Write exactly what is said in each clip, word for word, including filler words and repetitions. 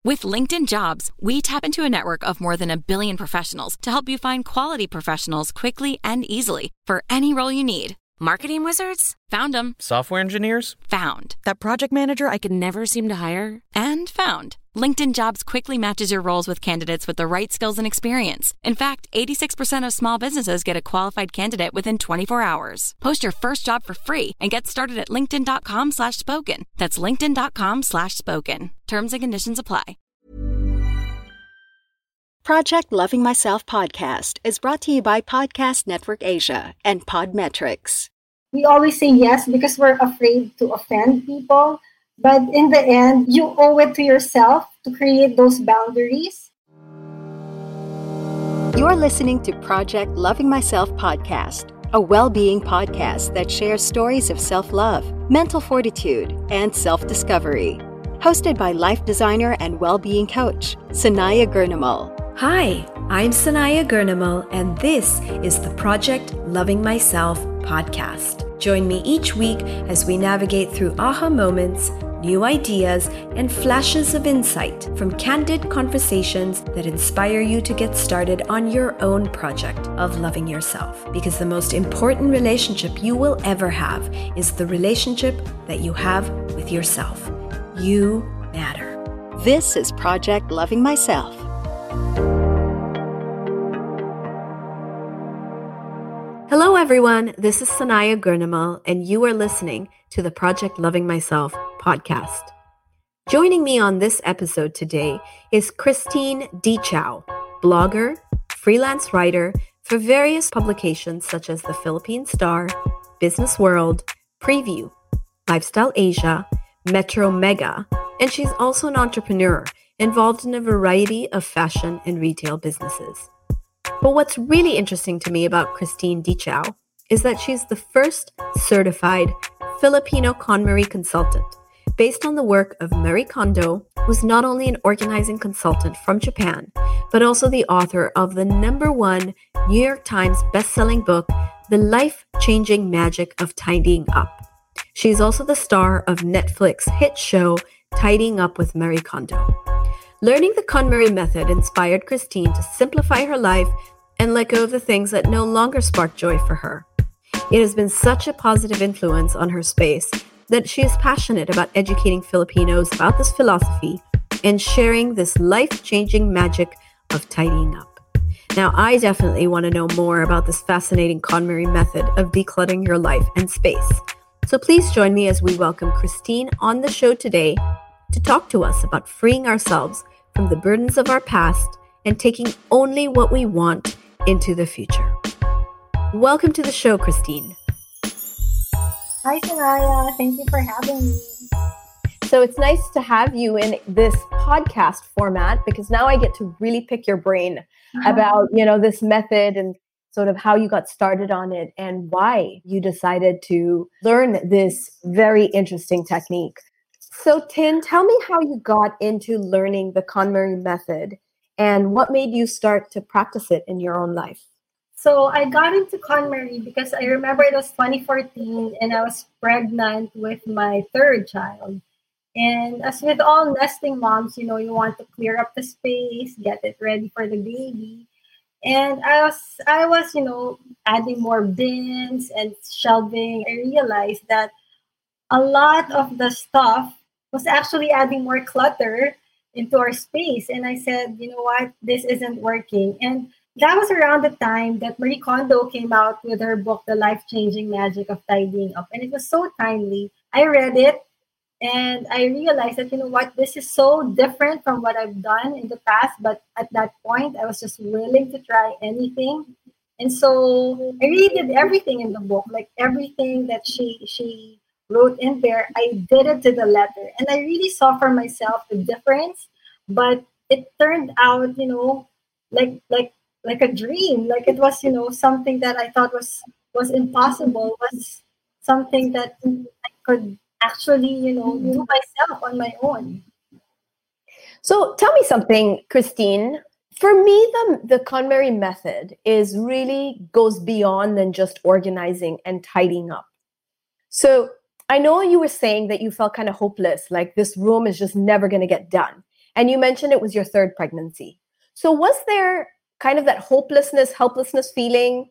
With LinkedIn Jobs, we tap into a network of more than a billion professionals to help you find quality professionals quickly and easily for any role you need. Marketing wizards? Found them. Software engineers? Found. That project manager I could never seem to hire? And found. LinkedIn Jobs quickly matches your roles with candidates with the right skills and experience. In fact, eighty-six percent of small businesses get a qualified candidate within twenty-four hours. Post your first job for free and get started at linkedin.com slash spoken. That's linkedin.com slash spoken. Terms and conditions apply. Project Loving Myself podcast is brought to you by Podcast Network Asia and Podmetrics. We always say yes because we're afraid to offend people. But in the end, you owe it to yourself to create those boundaries. You're listening to Project Loving Myself podcast, a well-being podcast that shares stories of self-love, mental fortitude, and self-discovery. Hosted by life designer and well-being coach, Sanaya Gurnamal. Hi, I'm Sanaya Gurnamal, and this is the Project Loving Myself podcast. Join me each week as we navigate through aha moments, new ideas, and flashes of insight from candid conversations that inspire you to get started on your own project of loving yourself. Because the most important relationship you will ever have is the relationship that you have with yourself. You matter. This is Project Loving Myself. Hello everyone, this is Sanaya Gurnamal, and you are listening to the Project Loving Myself podcast. Joining me on this episode today is Christine Dichow, blogger, freelance writer for various publications such as the Philippine Star, Business World, Preview, Lifestyle Asia, Metro Mega, and she's also an entrepreneur involved in a variety of fashion and retail businesses. But what's really interesting to me about Christine Dichow is that she's the first certified Filipino KonMari consultant based on the work of Marie Kondo, who's not only an organizing consultant from Japan, but also the author of the number one New York Times best-selling book, The Life-Changing Magic of Tidying Up. She's also the star of Netflix hit show Tidying Up with Marie Kondo. Learning the KonMari method inspired Christine to simplify her life and let go of the things that no longer spark joy for her. It has been such a positive influence on her space that she is passionate about educating Filipinos about this philosophy and sharing this life-changing magic of tidying up. Now, I definitely want to know more about this fascinating KonMari method of decluttering your life and space. So please join me as we welcome Christine on the show today to talk to us about freeing ourselves from the burdens of our past and taking only what we want into the future. Welcome to the show, Christine. Hi, Sanaya. Thank you for having me. So it's nice to have you in this podcast format because now I get to really pick your brain about, you know, this method and sort of how you got started on it and why you decided to learn this very interesting technique. So, Tin, tell me how you got into learning the KonMari method and what made you start to practice it in your own life. So I got into KonMari because I remember it was twenty fourteen and I was pregnant with my third child. And as with all nesting moms, you know, you want to clear up the space, get it ready for the baby. And I was, I was, you know, adding more bins and shelving. I realized that a lot of the stuff was actually adding more clutter into our space. And I said, you know what, this isn't working. And that was around the time that Marie Kondo came out with her book, The Life-Changing Magic of Tidying Up. And it was so timely. I read it and I realized that, you know what, this is so different from what I've done in the past. But at that point, I was just willing to try anything. And so I really did everything in the book, like everything that she she wrote in there, I did it to the letter. And I really saw for myself the difference. But it turned out, you know, like like like a dream. Like it was, you know, something that I thought was was impossible, was something that I could actually, you know, do myself on my own. So tell me something, Christine. For me, the, the KonMari method is really goes beyond than just organizing and tidying up. So I know you were saying that you felt kind of hopeless, like this room is just never going to get done. And you mentioned it was your third pregnancy. So was there kind of that hopelessness, helplessness feeling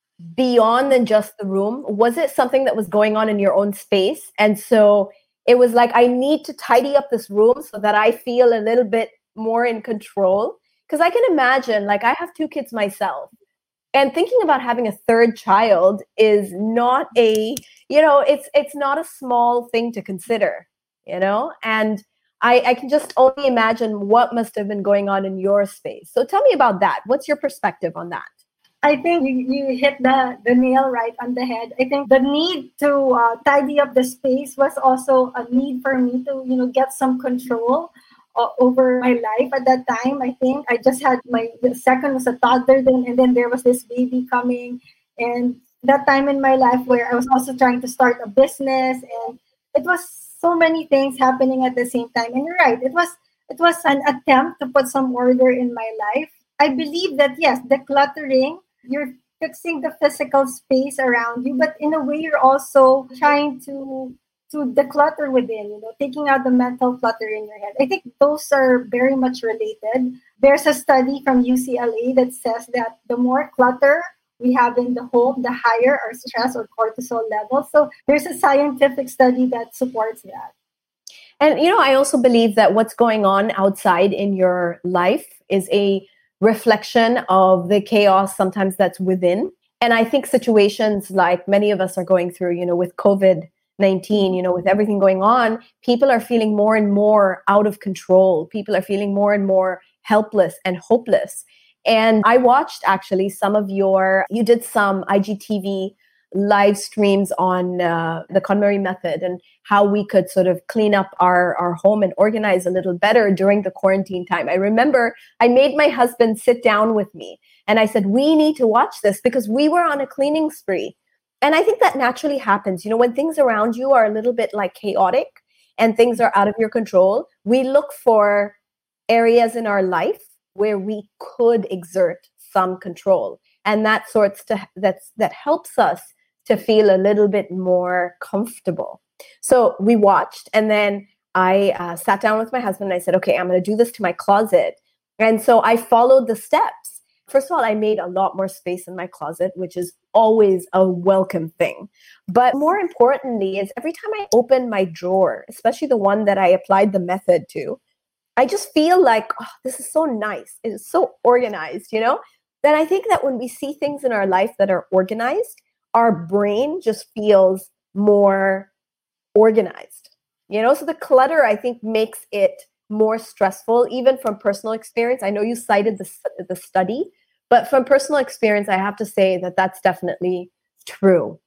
beyond than just the room? Was it something that was going on in your own space? And so it was like, I need to tidy up this room so that I feel a little bit more in control. Because I can imagine, like, I have two kids myself. And thinking about having a third child is not a, you know, it's it's not a small thing to consider, you know? And I, I can just only imagine what must have been going on in your space. So tell me about that. What's your perspective on that? I think you, you hit the, the nail right on the head. I think the need to uh, tidy up the space was also a need for me to, you know, get some control uh, over my life at that time. I think I just had my, the second was a toddler then, and then there was this baby coming. And that time in my life where I was also trying to start a business, and it was so many things happening at the same time. And you're right, it was it was an attempt to put some order in my life. I believe that, yes, decluttering, you're fixing the physical space around you, but in a way you're also trying to to declutter within, you know, taking out the mental clutter in your head. I think those are very much related. There's a study from U C L A that says that the more clutter we have in the home, the higher our stress or cortisol levels. So there's a scientific study that supports that. And, you know, I also believe that what's going on outside in your life is a reflection of the chaos sometimes that's within. And I think situations like many of us are going through, you know, with COVID nineteen, you know, with everything going on, people are feeling more and more out of control. People are feeling more and more helpless and hopeless. And I watched actually some of your, you did some I G T V live streams on uh, the KonMari method and how we could sort of clean up our, our home and organize a little better during the quarantine time. I remember I made my husband sit down with me and I said, we need to watch this because we were on a cleaning spree. And I think that naturally happens. You know, when things around you are a little bit like chaotic and things are out of your control, we look for areas in our life where we could exert some control. And that sorts to that's that helps us to feel a little bit more comfortable. So we watched, and then I uh, sat down with my husband and I said, okay, I'm going to do this to my closet. And so I followed the steps. First of all, I made a lot more space in my closet, which is always a welcome thing. But more importantly is every time I open my drawer, especially the one that I applied the method to, I just feel like, oh, this is so nice. It is so organized, you know? Then I think that when we see things in our life that are organized, our brain just feels more organized, you know? So the clutter, I think, makes it more stressful, even from personal experience. I know you cited the, the study, but from personal experience, I have to say that that's definitely true.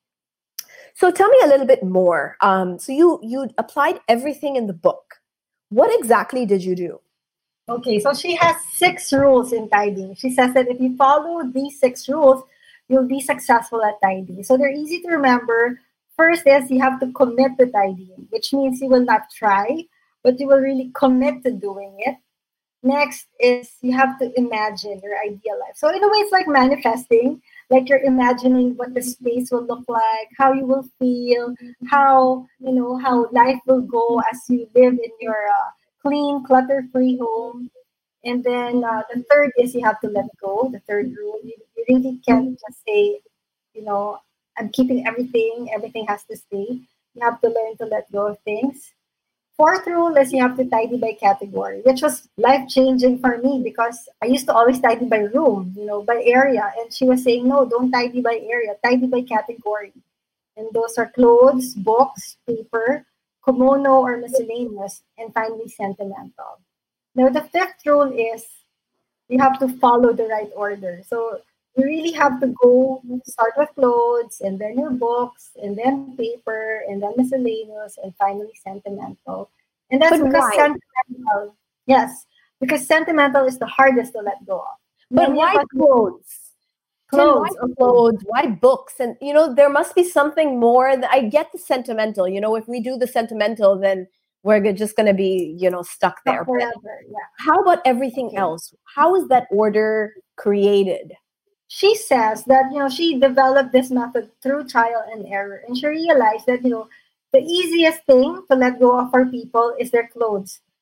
So tell me a little bit more. Um, so you you applied everything in the book. What exactly did you do? Okay, so she has six rules in tidying. She says that if you follow these six rules, you'll be successful at tidying. So they're easy to remember. First is you have to commit to tidying, which means you will not try, but you will really commit to doing it. Next is you have to imagine your ideal life. So in a way, it's like manifesting, like you're imagining what the space will look like, how you will feel, how, you know, how life will go as you live in your uh, clean, clutter-free home. And then uh, the third is you have to let go. The third rule, you, you really can't just say, you know, I'm keeping everything, everything has to stay. You have to learn to let go of things. Fourth rule is you have to tidy by category, which was life-changing for me because I used to always tidy by room, you know, by area. And she was saying, no, don't tidy by area, tidy by category. And those are clothes, books, paper, kimono or miscellaneous, and finally sentimental. Now, the fifth rule is you have to follow the right order. So you really have to go start with clothes, and then your books, and then paper, and then miscellaneous, and finally sentimental. And that's But because why? sentimental, yes, because sentimental is the hardest to let go of. But Many why of us- clothes? Clothes, Why okay. clothes? Why books? And, you know, there must be something more. That I get the sentimental. You know, if we do the sentimental, then we're go- just going to be, you know, stuck there. But Forever, yeah. how about everything Okay. else? How is that order created? She says that, you know, she developed this method through trial and error. And she realized that, you know, the easiest thing to let go of for people is their clothes.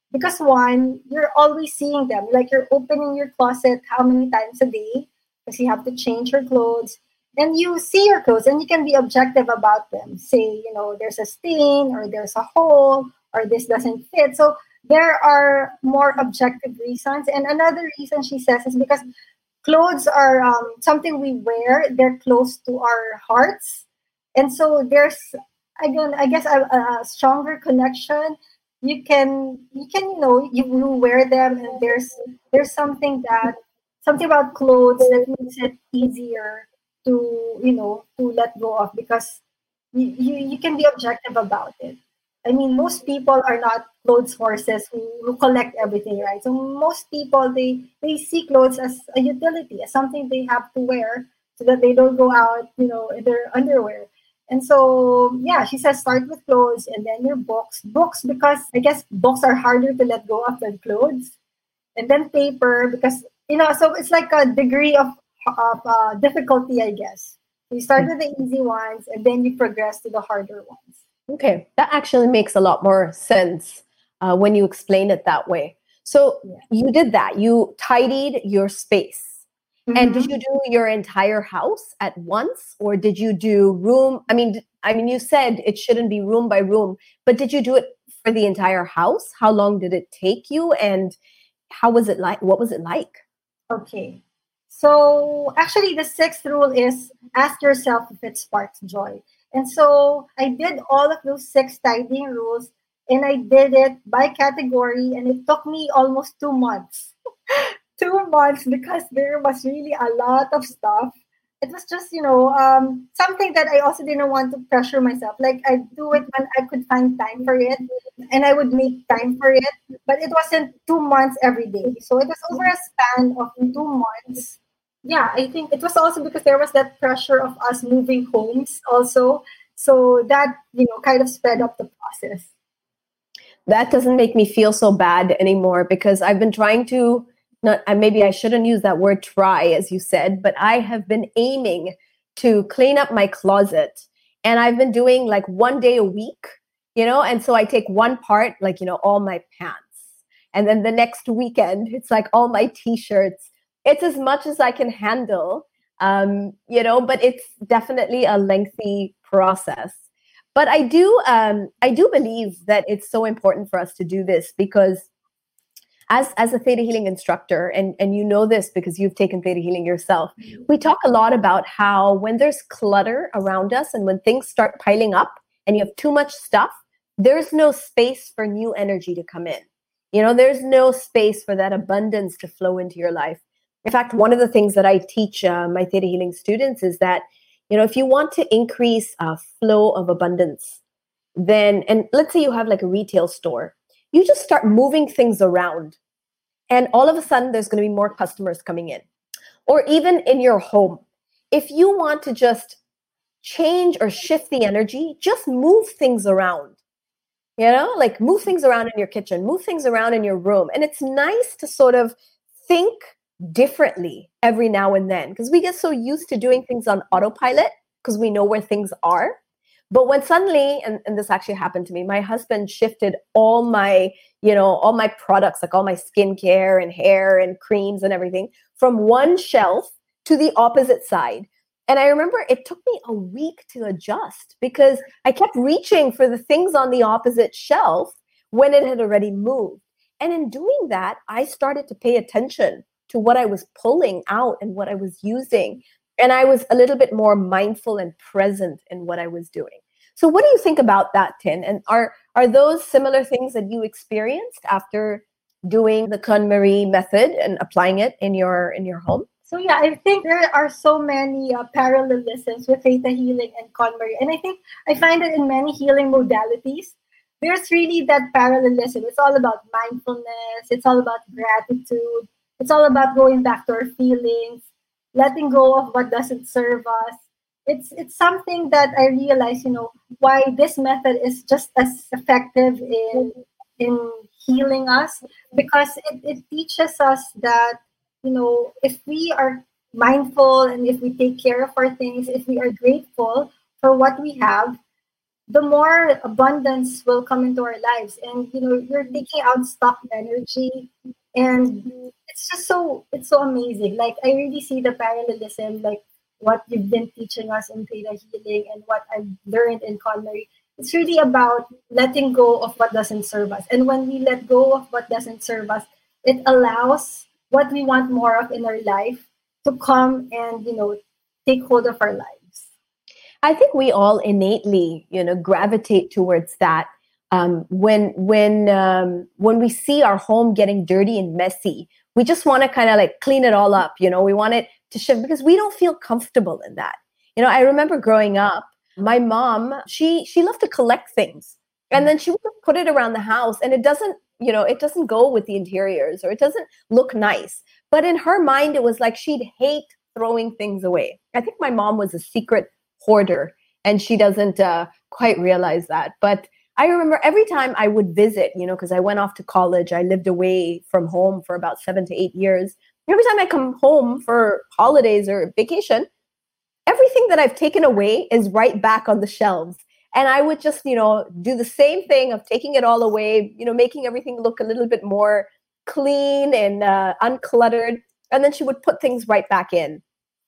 because one, you're always seeing them. Like you're opening your closet how many times a day because you have to change your clothes. And you see your clothes and you can be objective about them. Say, you know, there's a stain or there's a hole or this doesn't fit. So there are more objective reasons. And another reason she says is because clothes are um, something we wear. They're close to our hearts. And so there's, again, I guess a, a stronger connection. You can, you can, you know, you, you wear them and there's, there's something that, something about clothes that makes it easier to, you know, to let go of because you, you, you can be objective about it. I mean, most people are not clothes horses who, who collect everything, right? So most people, they, they see clothes as a utility, as something they have to wear so that they don't go out, you know, in their underwear. And so, yeah, she says start with clothes and then your books. Books, because I guess books are harder to let go of than clothes. And then paper, because, you know, so it's like a degree of, of uh, difficulty, I guess. You start with the easy ones and then you progress to the harder ones. Okay, that actually makes a lot more sense uh, when you explain it that way. So yeah. You did that. You tidied your space. Mm-hmm. And did you do your entire house at once, or did you do room? I mean, I mean, you said it shouldn't be room by room, but did you do it for the entire house? How long did it take you, and how was it like? What was it like? Okay, so actually, the sixth rule is ask yourself if it sparks joy. And so I did all of those six tidying rules, and I did it by category, and it took me almost two months. two months because there was really a lot of stuff. It was just, you know, um, something that I also didn't want to pressure myself. Like I do it when I could find time for it, and I would make time for it. But it wasn't two months every day. So it was over a span of two months. Yeah, I think it was also because there was that pressure of us moving homes also. So that, you know, kind of sped up the process. That doesn't make me feel so bad anymore because I've been trying to, not maybe I shouldn't use that word try, as you said, but I have been aiming to clean up my closet. And I've been doing like one day a week, you know, and so I take one part, like, you know, all my pants. And then the next weekend, it's like all my t-shirts. It's as much as I can handle, um, you know, but it's definitely a lengthy process. But I do, um, I do believe that it's so important for us to do this because as, as a Theta Healing instructor, and, and you know this because you've taken Theta Healing yourself, we talk a lot about how when there's clutter around us and when things start piling up and you have too much stuff, there's no space for new energy to come in. You know, there's no space for that abundance to flow into your life. In fact, one of the things that I teach uh, my Theta Healing students is that, you know, if you want to increase uh, flow of abundance, then, and let's say you have like a retail store, you just start moving things around. And all of a sudden, there's going to be more customers coming in. Or even in your home, if you want to just change or shift the energy, just move things around. You know, like move things around in your kitchen, move things around in your room. And it's nice to sort of think differently every now and then because we get so used to doing things on autopilot because we know where things are. But when suddenly, and, and this actually happened to me, my husband shifted all my, you know, all my products, like all my skincare and hair and creams and everything from one shelf to the opposite side. And I remember it took me a week to adjust because I kept reaching for the things on the opposite shelf when it had already moved. And in doing that, I started to pay attention to what I was pulling out and what I was using. And I was a little bit more mindful and present in what I was doing. So what do you think about that, Tin? And are are those similar things that you experienced after doing the KonMari method and applying it in your in your home? So yeah, I think there are so many uh, parallelisms with Theta Healing and KonMari. And I think I find that in many healing modalities, there's really that parallelism. It's all about mindfulness. It's all about gratitude. It's all about going back to our feelings, letting go of what doesn't serve us. It's it's something that I realize, you know, why this method is just as effective in in healing us, because it, it teaches us that, you know, if we are mindful and if we take care of our things, if we are grateful for what we have, the more abundance will come into our lives. And you know, you're taking out stock energy, and it's just so it's so amazing. Like I really see the parallelism, like what you've been teaching us in Theta Healing and what I've learned in KonMari. It's really about letting go of what doesn't serve us. And when we let go of what doesn't serve us, it allows what we want more of in our life to come and, you know, take hold of our lives. I think we all innately, you know, gravitate towards that. Um, when when um, when we see our home getting dirty and messy, we just want to kind of like clean it all up. You know, we want it to shift because we don't feel comfortable in that. You know, I remember growing up, my mom, she she loved to collect things, and then she would put it around the house, and it doesn't, you know, it doesn't go with the interiors, or it doesn't look nice. But in her mind, it was like she'd hate throwing things away. I think my mom was a secret hoarder, and she doesn't uh, quite realize that. But I remember every time I would visit, you know, because I went off to college, I lived away from home for about seven to eight years. Every time I come home for holidays or vacation, everything that I've taken away is right back on the shelves. And I would just, you know, do the same thing of taking it all away, you know, making everything look a little bit more clean and uh, uncluttered. And then she would put things right back in.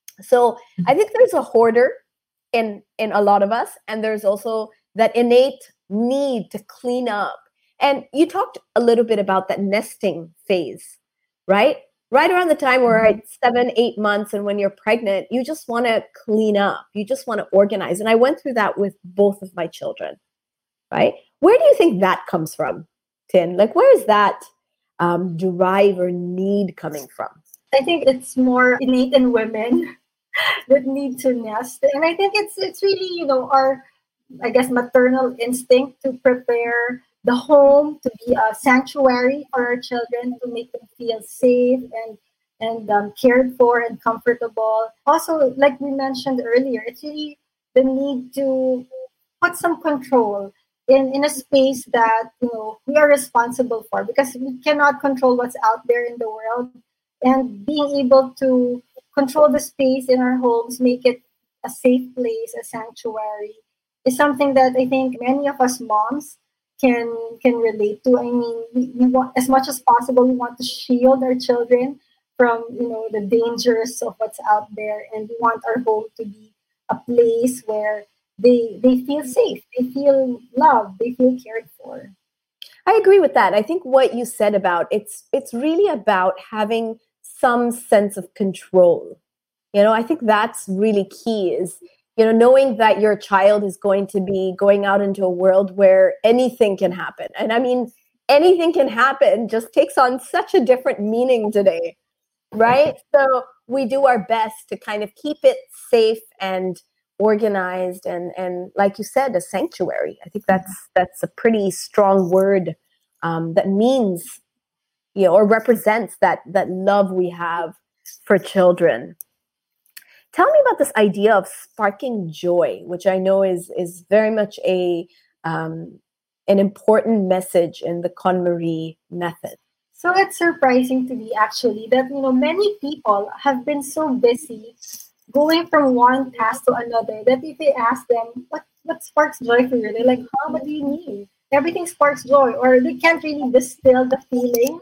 So I think there's a hoarder in, in a lot of us. And there's also that innate need to clean up. And you talked a little bit about that nesting phase, right? Right around the time where it's seven, eight months, and when you're pregnant, you just want to clean up. You just want to organize. And I went through that with both of my children, right? Where do you think that comes from, Tin? Like, where is that um, drive or need coming from? I think it's more innate in women that need to nest. And I think it's it's really, you know, our, I guess, maternal instinct to prepare the home to be a sanctuary for our children, to make them feel safe and and um, cared for and comfortable. Also, like we mentioned earlier, it's really the need to put some control in, in a space that, you know, we are responsible for, because we cannot control what's out there in the world. And being able to control the space in our homes, make it a safe place, a sanctuary, is something that I think many of us moms can can relate to. I mean, we, we want, as much as possible, we want to shield our children from, you know, the dangers of what's out there, and we want our home to be a place where they they feel safe, they feel loved, they feel cared for. I agree with that. I think what you said about it's it's really about having some sense of control. You know, I think that's really key, is, you know, knowing that your child is going to be going out into a world where anything can happen. And I mean, anything can happen just takes on such a different meaning today, right? So we do our best to kind of keep it safe and organized and, and like you said, a sanctuary. I think that's that's a pretty strong word um, that means, you know, or represents that that love we have for children. Tell me about this idea of sparking joy, which I know is is very much a um, an important message in the KonMari method. So it's surprising to me, actually, that, you know, many people have been so busy going from one task to another that if they ask them, what, what sparks joy for you? They're like, huh, what do you mean? Everything sparks joy, or they can't really distill the feeling.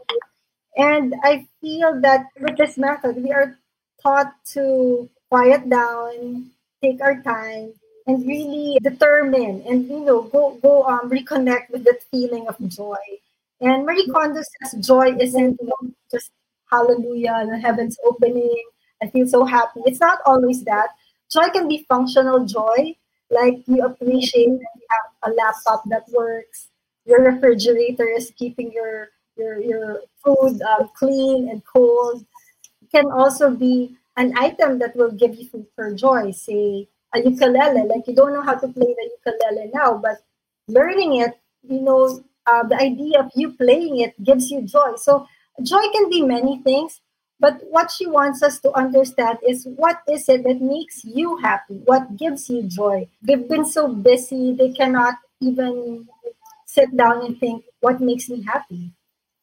And I feel that with this method, we are taught to quiet down, take our time, and really determine and, you know, go go um reconnect with that feeling of joy. And Marie Kondo says joy isn't, you know, just hallelujah, the heavens opening, I feel so happy. It's not always that. Joy can be functional joy, like you appreciate that you have a laptop that works, your refrigerator is keeping your your your food um, clean and cold. It can also be an item that will give you food for joy, say a ukulele. Like, you don't know how to play the ukulele now, but learning it, you know, uh, the idea of you playing it gives you joy. So joy can be many things, but what she wants us to understand is, what is it that makes you happy? What gives you joy? They've been so busy, they cannot even sit down and think, what makes me happy?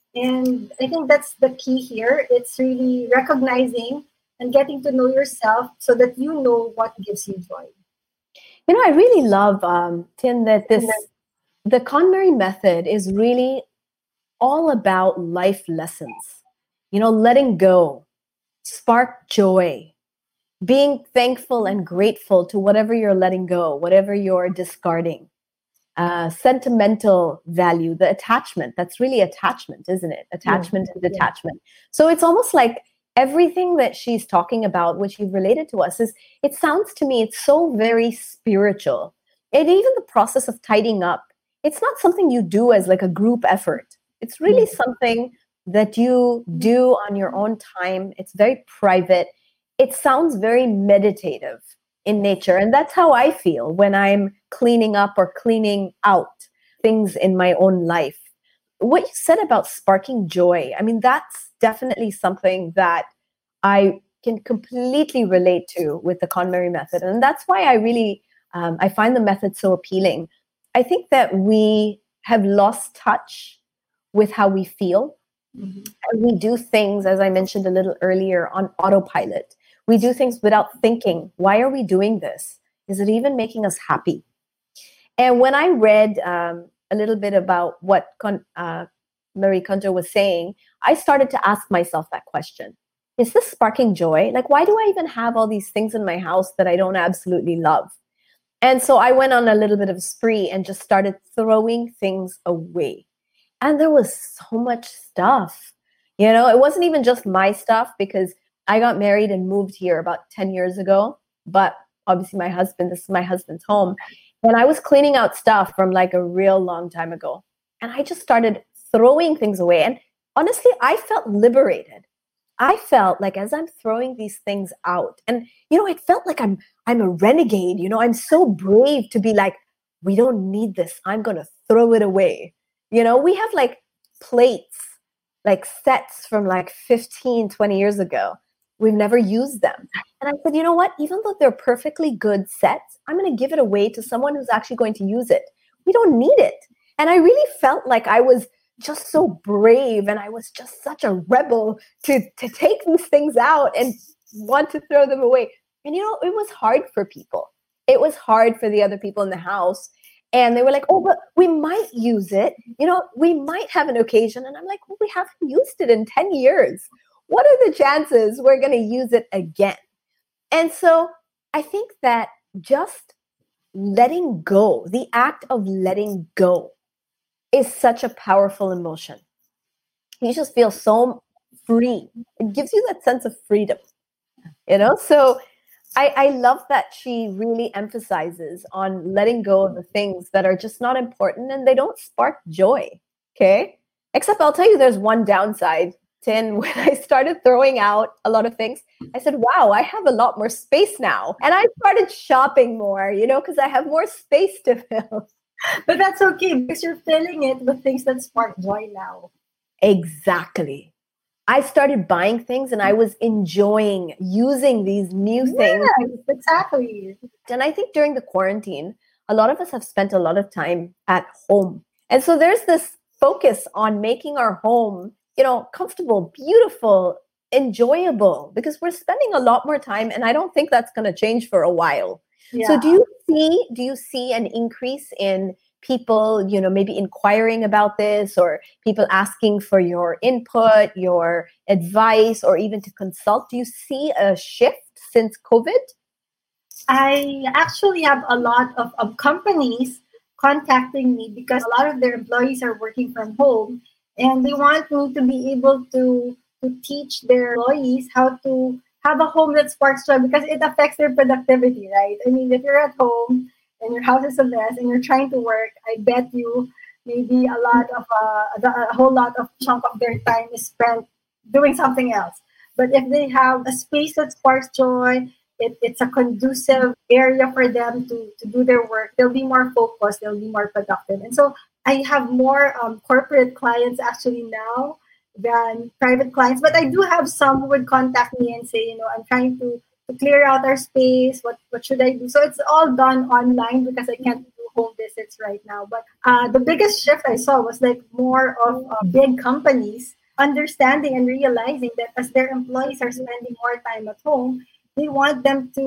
And I think that's the key here. It's really recognizing and getting to know yourself so that you know what gives you joy. You know, I really love, um, Tin, that this, the KonMari method is really all about life lessons, you know, letting go, spark joy, being thankful and grateful to whatever you're letting go, whatever you're discarding. Uh, sentimental value, the attachment, that's really attachment, isn't it? Attachment and detachment. So it's almost like everything that she's talking about, which you've related to us, is, it sounds to me, it's so very spiritual. And even the process of tidying up, it's not something you do as like a group effort. It's really something that you do on your own time. It's very private. It sounds very meditative in nature. And that's how I feel when I'm cleaning up or cleaning out things in my own life. What you said about sparking joy, I mean, that's definitely something that I can completely relate to with the KonMari method. And that's why I really, um, I find the method so appealing. I think that we have lost touch with how we feel. Mm-hmm. And we do things, as I mentioned a little earlier, on autopilot. We do things without thinking, why are we doing this? Is it even making us happy? And when I read um, a little bit about what Con- uh, Marie Kondo was saying, I started to ask myself that question. Is this sparking joy? Like, why do I even have all these things in my house that I don't absolutely love? And so I went on a little bit of a spree and just started throwing things away. And there was so much stuff. You know, it wasn't even just my stuff, because I got married and moved here about ten years ago. But obviously my husband, this is my husband's home. And I was cleaning out stuff from like a real long time ago. And I just started throwing things away. And honestly, I felt liberated. I felt like as I'm throwing these things out, and, you know, it felt like I'm, I'm a renegade. You know, I'm so brave to be like, we don't need this. I'm going to throw it away. You know, we have like plates, like sets from like fifteen, twenty years ago. We've never used them. And I said, you know what? Even though they're perfectly good sets, I'm going to give it away to someone who's actually going to use it. We don't need it. And I really felt like I was just so brave, and I was just such a rebel to, to take these things out and want to throw them away. And, you know, it was hard for people. It was hard for the other people in the house. And they were like, oh, but we might use it. You know, we might have an occasion. And I'm like, well, we haven't used it in ten years. What are the chances we're going to use it again? And so I think that just letting go, the act of letting go, is such a powerful emotion. You just feel so free. It gives you that sense of freedom, you know? So I, I love that she really emphasizes on letting go of the things that are just not important and they don't spark joy, okay? Except I'll tell you, there's one downside. Tin, when I started throwing out a lot of things, I said, wow, I have a lot more space now. And I started shopping more, you know, because I have more space to fill. But that's okay, because you're filling it with things that spark joy now. Exactly. I started buying things and I was enjoying using these new things. Yes, exactly. And I think during the quarantine, a lot of us have spent a lot of time at home. And so there's this focus on making our home, you know, comfortable, beautiful, enjoyable, because we're spending a lot more time, and I don't think that's going to change for a while. Yeah. So do you see, do you see an increase in people, you know, maybe inquiring about this, or people asking for your input, your advice, or even to consult? Do you see a shift since COVID? I actually have a lot of, of companies contacting me because a lot of their employees are working from home, and they want me to be able to, to teach their employees how to have a home that sparks joy, because it affects their productivity, right? I mean, if you're at home and your house is a mess and you're trying to work, I bet you maybe a lot of uh, a whole lot of chunk of their time is spent doing something else. But if they have a space that sparks joy, it, it's a conducive area for them to, to do their work, they'll be more focused, they'll be more productive. And so I have more um, corporate clients actually now than private clients, but I do have some who would contact me and say, you know, I'm trying to, to clear out our space. What what should I do? So it's all done online because I can't do home visits right now. But uh, the biggest shift I saw was like more of uh, big companies understanding and realizing that as their employees are spending more time at home, they want them to to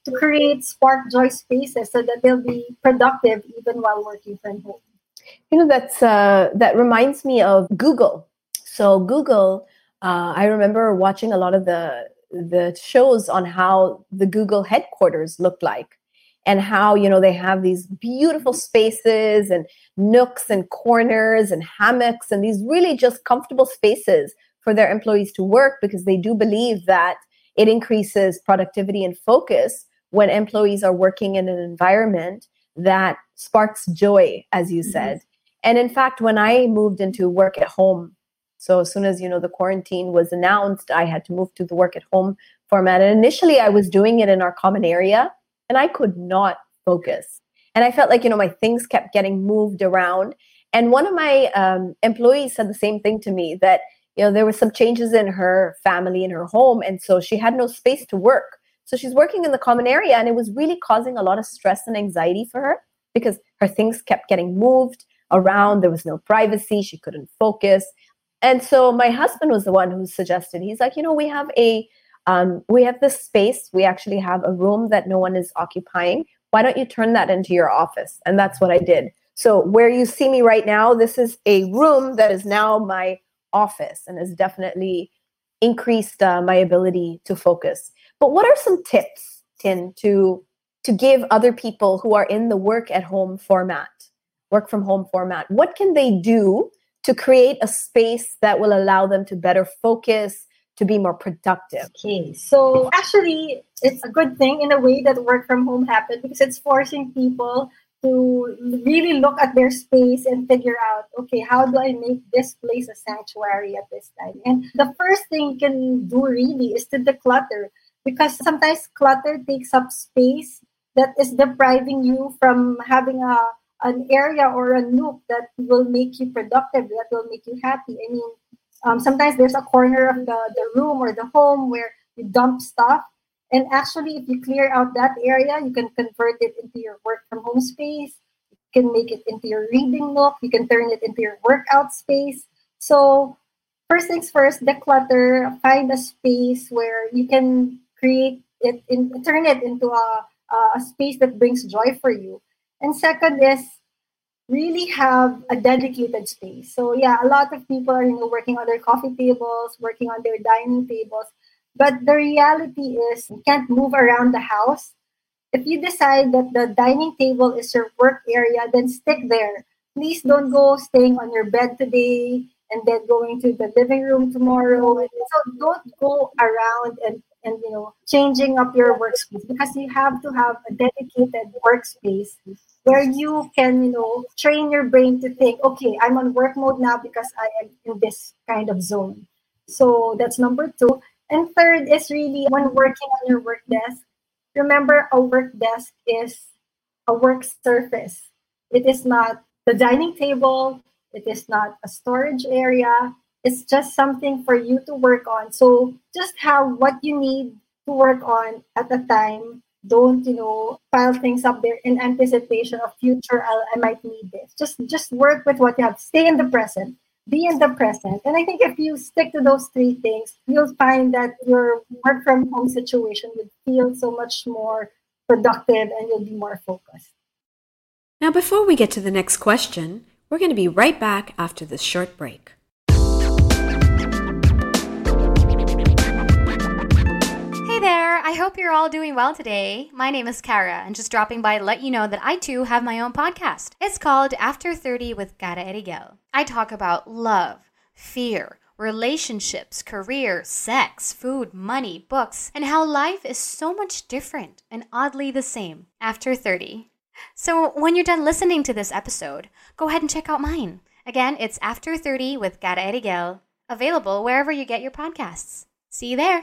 to create spark joy spaces so that they'll be productive even while working from home. You know, that's uh, that reminds me of Google. So Google, uh, I remember watching a lot of the the shows on how the Google headquarters looked like, and how, you know, they have these beautiful spaces and nooks and corners and hammocks and these really just comfortable spaces for their employees to work, because they do believe that it increases productivity and focus when employees are working in an environment that sparks joy, as you said. Mm-hmm. And in fact, when I moved into work at home, so as soon as, you know, the quarantine was announced, I had to move to the work at home format. And initially I was doing it in our common area, and I could not focus. And I felt like, you know, my things kept getting moved around. And one of my um, employees said the same thing to me, that, you know, there were some changes in her family, in her home. And so she had no space to work. So she's working in the common area, and it was really causing a lot of stress and anxiety for her, because her things kept getting moved around. There was no privacy. She couldn't focus. And so my husband was the one who suggested, he's like, you know, we have a, um, we have this space. We actually have a room that no one is occupying. Why don't you turn that into your office? And that's what I did. So where you see me right now, this is a room that is now my office, and has definitely increased uh, my ability to focus. But what are some tips, Tin, to, to give other people who are in the work at home format, work from home format? What can they do to create a space that will allow them to better focus, to be more productive? Okay, so actually, it's a good thing in a way that work from home happened, because it's forcing people to really look at their space and figure out, okay, how do I make this place a sanctuary at this time? And the first thing you can do really is to declutter, because sometimes clutter takes up space that is depriving you from having a an area or a nook that will make you productive, that will make you happy. I mean, um, sometimes there's a corner of the, the room or the home where you dump stuff. And actually, if you clear out that area, you can convert it into your work from home space. You can make it into your reading nook. You can turn it into your workout space. So first things first, declutter, find a space where you can create it, in, turn it into a, a space that brings joy for you. And second is really have a dedicated space. So yeah, a lot of people are, you know, working on their coffee tables, working on their dining tables. But the reality is you can't move around the house. If you decide that the dining table is your work area, then stick there. Please don't go staying on your bed today and then going to the living room tomorrow. So don't go around and and you know changing up your workspace, because you have to have a dedicated workspace where you can you know train your brain to think, okay, I'm on work mode now because I am in this kind of zone. So that's number two. And third is really, when working on your work desk, remember a work desk is a work surface. It is not the dining table. It is not a storage area. It's just something for you to work on. So just have what you need to work on at a time. Don't, you know, pile things up there in anticipation of future, I'll, I might need this. Just, just work with what you have. Stay in the present. Be in the present. And I think if you stick to those three things, you'll find that your work from home situation would feel so much more productive, and you'll be more focused. Now, before we get to the next question, we're going to be right back after this short break. There, I hope you're all doing well today. My name is Kara, and just dropping by to let you know that I too have my own podcast. It's called After thirty with Kara Erigel. I talk about love, fear, relationships, career, sex, food, money, books, and how life is so much different and oddly the same after thirty. So when you're done listening to this episode, go ahead and check out mine. Again, it's After thirty with Kara Erigel, available wherever you get your podcasts. See you there.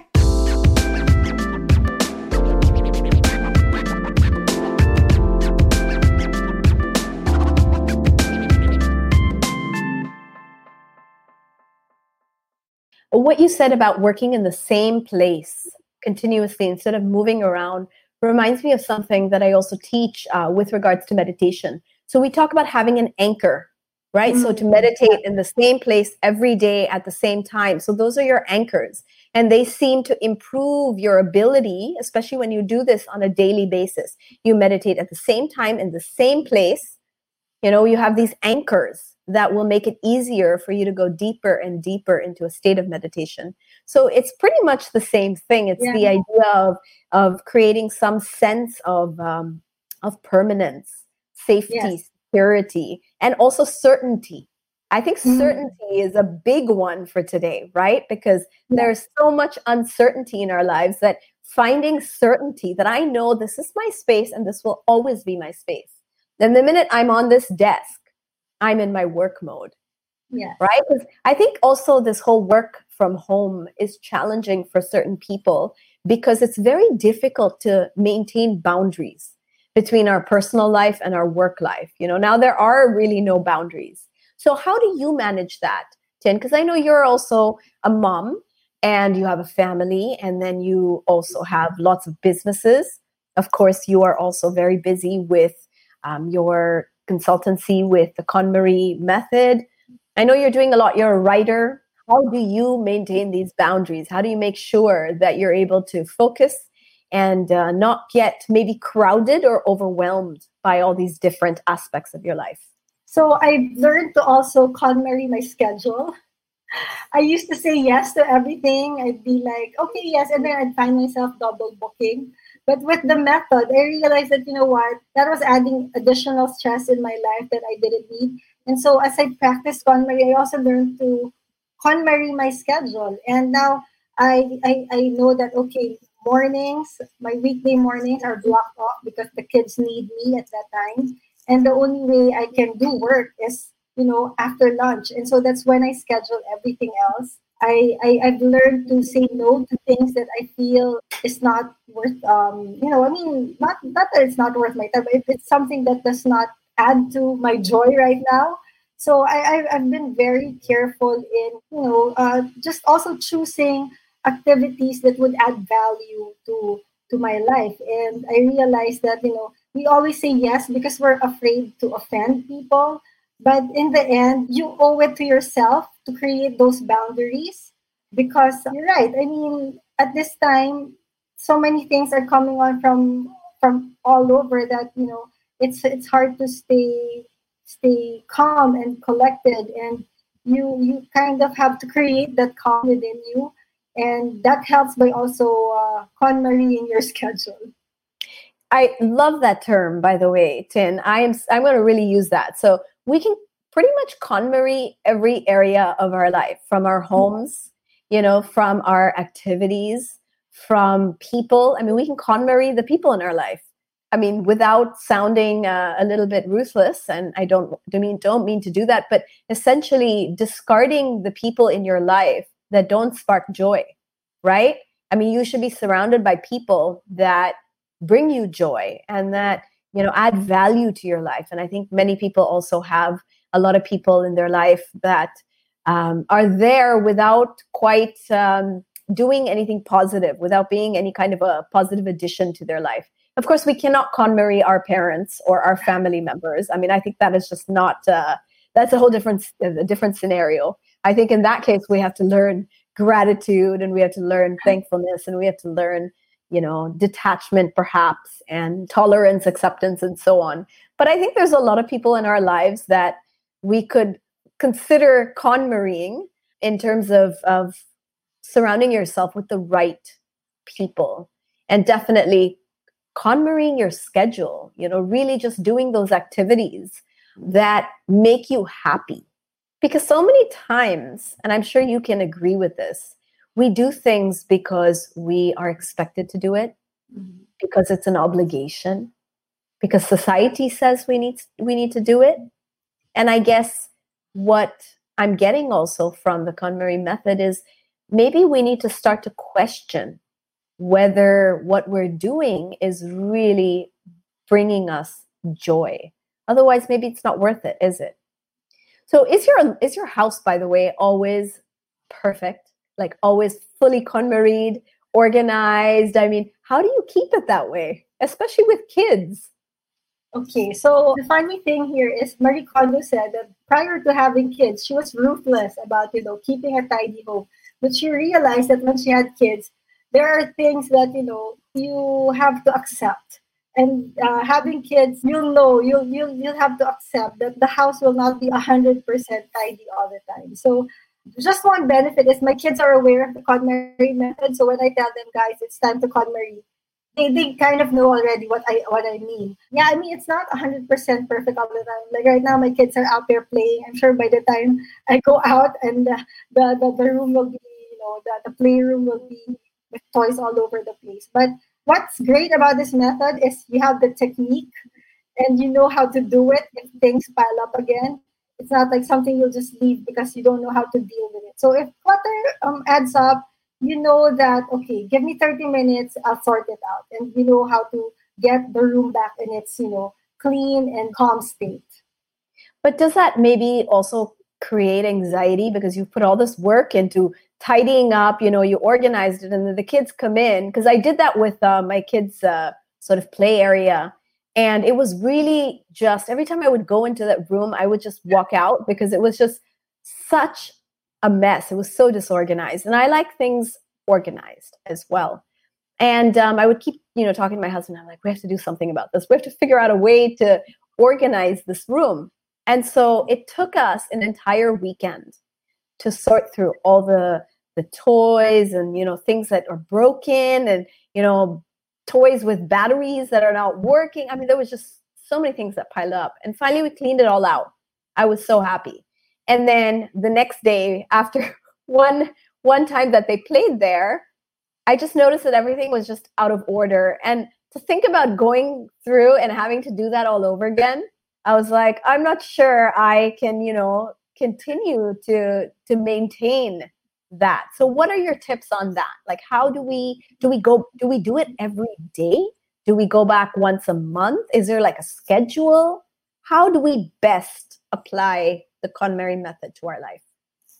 What you said about working in the same place continuously instead of moving around reminds me of something that I also teach uh, with regards to meditation. So we talk about having an anchor, right? Mm-hmm. So to meditate in the same place every day at the same time. So those are your anchors. And they seem to improve your ability, especially when you do this on a daily basis. You meditate at the same time in the same place. You know, you have these anchors that will make it easier for you to go deeper and deeper into a state of meditation. So it's pretty much the same thing. It's yeah. the idea of, of creating some sense of, um, of permanence, safety, yes. security, and also certainty. I think certainty mm. is a big one for today, right? Because yeah. there's so much uncertainty in our lives that finding certainty that I know this is my space and this will always be my space. Then the minute I'm on this desk, I'm in my work mode, yeah. right? Because I think also this whole work from home is challenging for certain people because it's very difficult to maintain boundaries between our personal life and our work life. You know, now there are really no boundaries. So how do you manage that, Tin? Because I know you're also a mom and you have a family, and then you also have lots of businesses. Of course, you are also very busy with um, your consultancy with the KonMari method. I know you're doing a lot. You're a writer. How do you maintain these boundaries? How do you make sure that you're able to focus and uh, not get maybe crowded or overwhelmed by all these different aspects of your life? So I've learned to also KonMari my schedule. I used to say yes to everything. I'd be like, okay, yes. And then I'd find myself double booking. But with the method, I realized that, you know what, that was adding additional stress in my life that I didn't need. And so as I practiced KonMari, I also learned to KonMari my schedule. And now I, I, I know that, okay, mornings, my weekday mornings are blocked off because the kids need me at that time. And the only way I can do work is, you know, after lunch. And so that's when I schedule everything else. I, I, I've learned to say no to things that I feel is not worth, um, you know, I mean, not, not that it's not worth my time, but if it's something that does not add to my joy right now. So I, I, I've been very careful in, you know, uh, just also choosing activities that would add value to, to my life. And I realized that, you know, we always say yes because we're afraid to offend people. But in the end, you owe it to yourself to create those boundaries because you're right. I mean, at this time, so many things are coming on from from all over that, you know, it's it's hard to stay stay calm and collected. And you you kind of have to create that calm within you. And that helps by also uh, KonMari in your schedule. I love that term, by the way, Tin. I am I'm going to really use that. So we can pretty much KonMari every area of our life, from our homes, you know, from our activities, from people. I mean, we can KonMari the people in our life. I mean, without sounding uh, a little bit ruthless, and I don't I mean don't mean to do that, but essentially discarding the people in your life that don't spark joy, right? I mean, you should be surrounded by people that bring you joy and that, you know, add value to your life. And I think many people also have a lot of people in their life that um, are there without quite um, doing anything positive, without being any kind of a positive addition to their life. Of course, we cannot KonMari our parents or our family members. I mean, I think that is just not, uh, that's a whole different, a different scenario. I think in that case, we have to learn gratitude and we have to learn thankfulness and we have to learn, you know, detachment perhaps, and tolerance, acceptance, and so on. But I think there's a lot of people in our lives that we could consider KonMariing in terms of, of surrounding yourself with the right people, and definitely KonMariing your schedule, you know, really just doing those activities that make you happy. Because so many times, and I'm sure you can agree with this, we do things because we are expected to do it, mm-hmm. because it's an obligation, because society says we need we need to do it. And I guess what I'm getting also from the KonMari method is maybe we need to start to question whether what we're doing is really bringing us joy. Otherwise, maybe it's not worth it, is it? So is your is your house, by the way, always perfect? Like always fully KonMaried, organized? I mean, how do you keep it that way, especially with kids? Okay, so the funny thing here is Marie Kondo said that prior to having kids, she was ruthless about, you know, keeping a tidy home. But she realized that when she had kids, there are things that, you know, you have to accept. And uh, having kids, you'll know, you'll, you'll, you'll have to accept that the house will not be one hundred percent tidy all the time. So just one benefit is my kids are aware of the KonMari method. So when I tell them, guys, it's time to KonMari, they, they kind of know already what I what I mean. Yeah, I mean it's not one hundred percent perfect all the time. Like right now, my kids are out there playing. I'm sure by the time I go out and the the, the, the room will be, you know, the, the playroom will be with toys all over the place. But what's great about this method is you have the technique and you know how to do it if things pile up again. It's not like something you'll just leave because you don't know how to deal with it. So if clutter um, adds up, you know that, okay, give me thirty minutes, I'll sort it out. And you know how to get the room back in its, you know, clean and calm state. But does that maybe also create anxiety because you put all this work into tidying up, you know, you organized it and then the kids come in? Because I did that with uh, my kids' uh, sort of play area. And it was really just, every time I would go into that room, I would just walk out because it was just such a mess. It was so disorganized. And I like things organized as well. And um, I would keep, you know, talking to my husband. I'm like, we have to do something about this. We have to figure out a way to organize this room. And so it took us an entire weekend to sort through all the the toys and, you know, things that are broken and, you know, toys with batteries that are not working. I mean, there was just so many things that piled up. And finally, we cleaned it all out. I was so happy. And then the next day, after one one time that they played there, I just noticed that everything was just out of order. And to think about going through and having to do that all over again, I was like, I'm not sure I can, you know, continue to to maintain that. So what are your tips on that? Like, how do we do we go do we do it every day? Do we go back once a month? Is there like a schedule? How do we best apply the KonMari method to our life?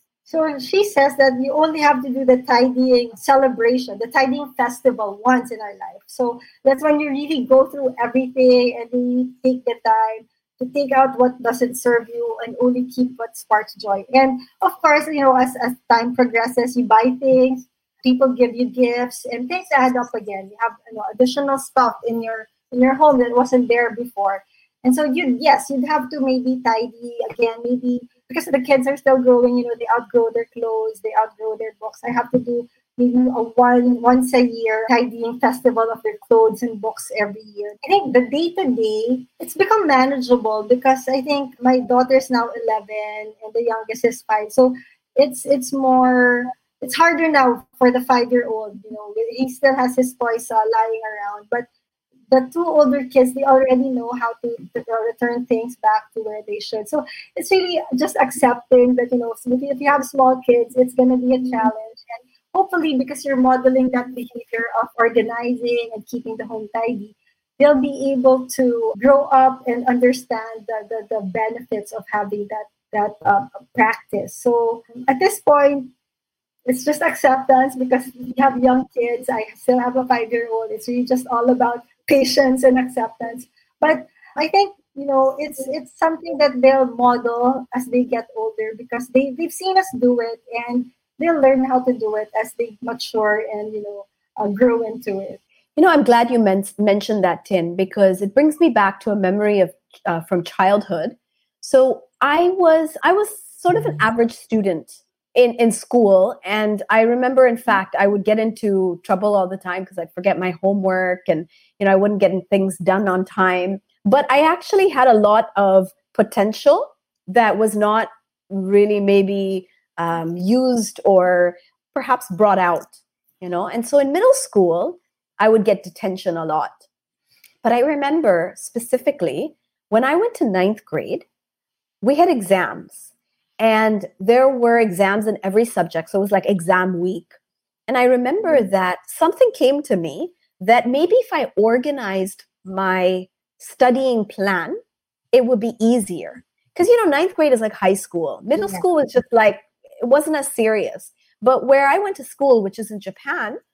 So she says that you only have to do the tidying celebration, the tidying festival once in our life. So that's when you really go through everything and you take the time to take out what doesn't serve you and only keep what sparks joy. And of course, you know, as, as time progresses, you buy things, people give you gifts, and things add up again. You have, you know, additional stuff in your in your home that wasn't there before. And so you yes, you'd have to maybe tidy again, maybe because the kids are still growing, you know, they outgrow their clothes, they outgrow their books. I have to do maybe a one once a year tidying festival of their clothes and books every year. I think the day to day, it's become manageable because I think my daughter's now eleven and the youngest is five. So it's it's more it's harder now for the five year old. You know, he still has his toys uh, lying around, but the two older kids, they already know how to, to return things back to where they should. So it's really just accepting that, you know, if you have small kids, it's going to be a challenge. And hopefully, because you're modeling that behavior of organizing and keeping the home tidy, they'll be able to grow up and understand the, the, the benefits of having that, that uh, practice. So at this point, it's just acceptance because we have young kids. I still have a five-year-old. It's really just all about patience and acceptance. But I think, you know, it's it's something that they'll model as they get older because they, they've seen us do it and they'll learn how to do it as they mature and, you know, uh, grow into it. You know, I'm glad you men- mentioned that, Tin, because it brings me back to a memory of uh, from childhood. So I was I was sort of an average student in, in school. And I remember, in fact, I would get into trouble all the time because I'd forget my homework and, you know, I wouldn't get things done on time. But I actually had a lot of potential that was not really maybe um, used or perhaps brought out, you know. And so in middle school, I would get detention a lot. But I remember specifically when I went to ninth grade, we had exams. And there were exams in every subject. So it was like exam week. And I remember that something came to me that maybe if I organized my studying plan, it would be easier. Because, you know, ninth grade is like high school. Middle yeah. school was just like, it wasn't as serious. But where I went to school, which is in Japan,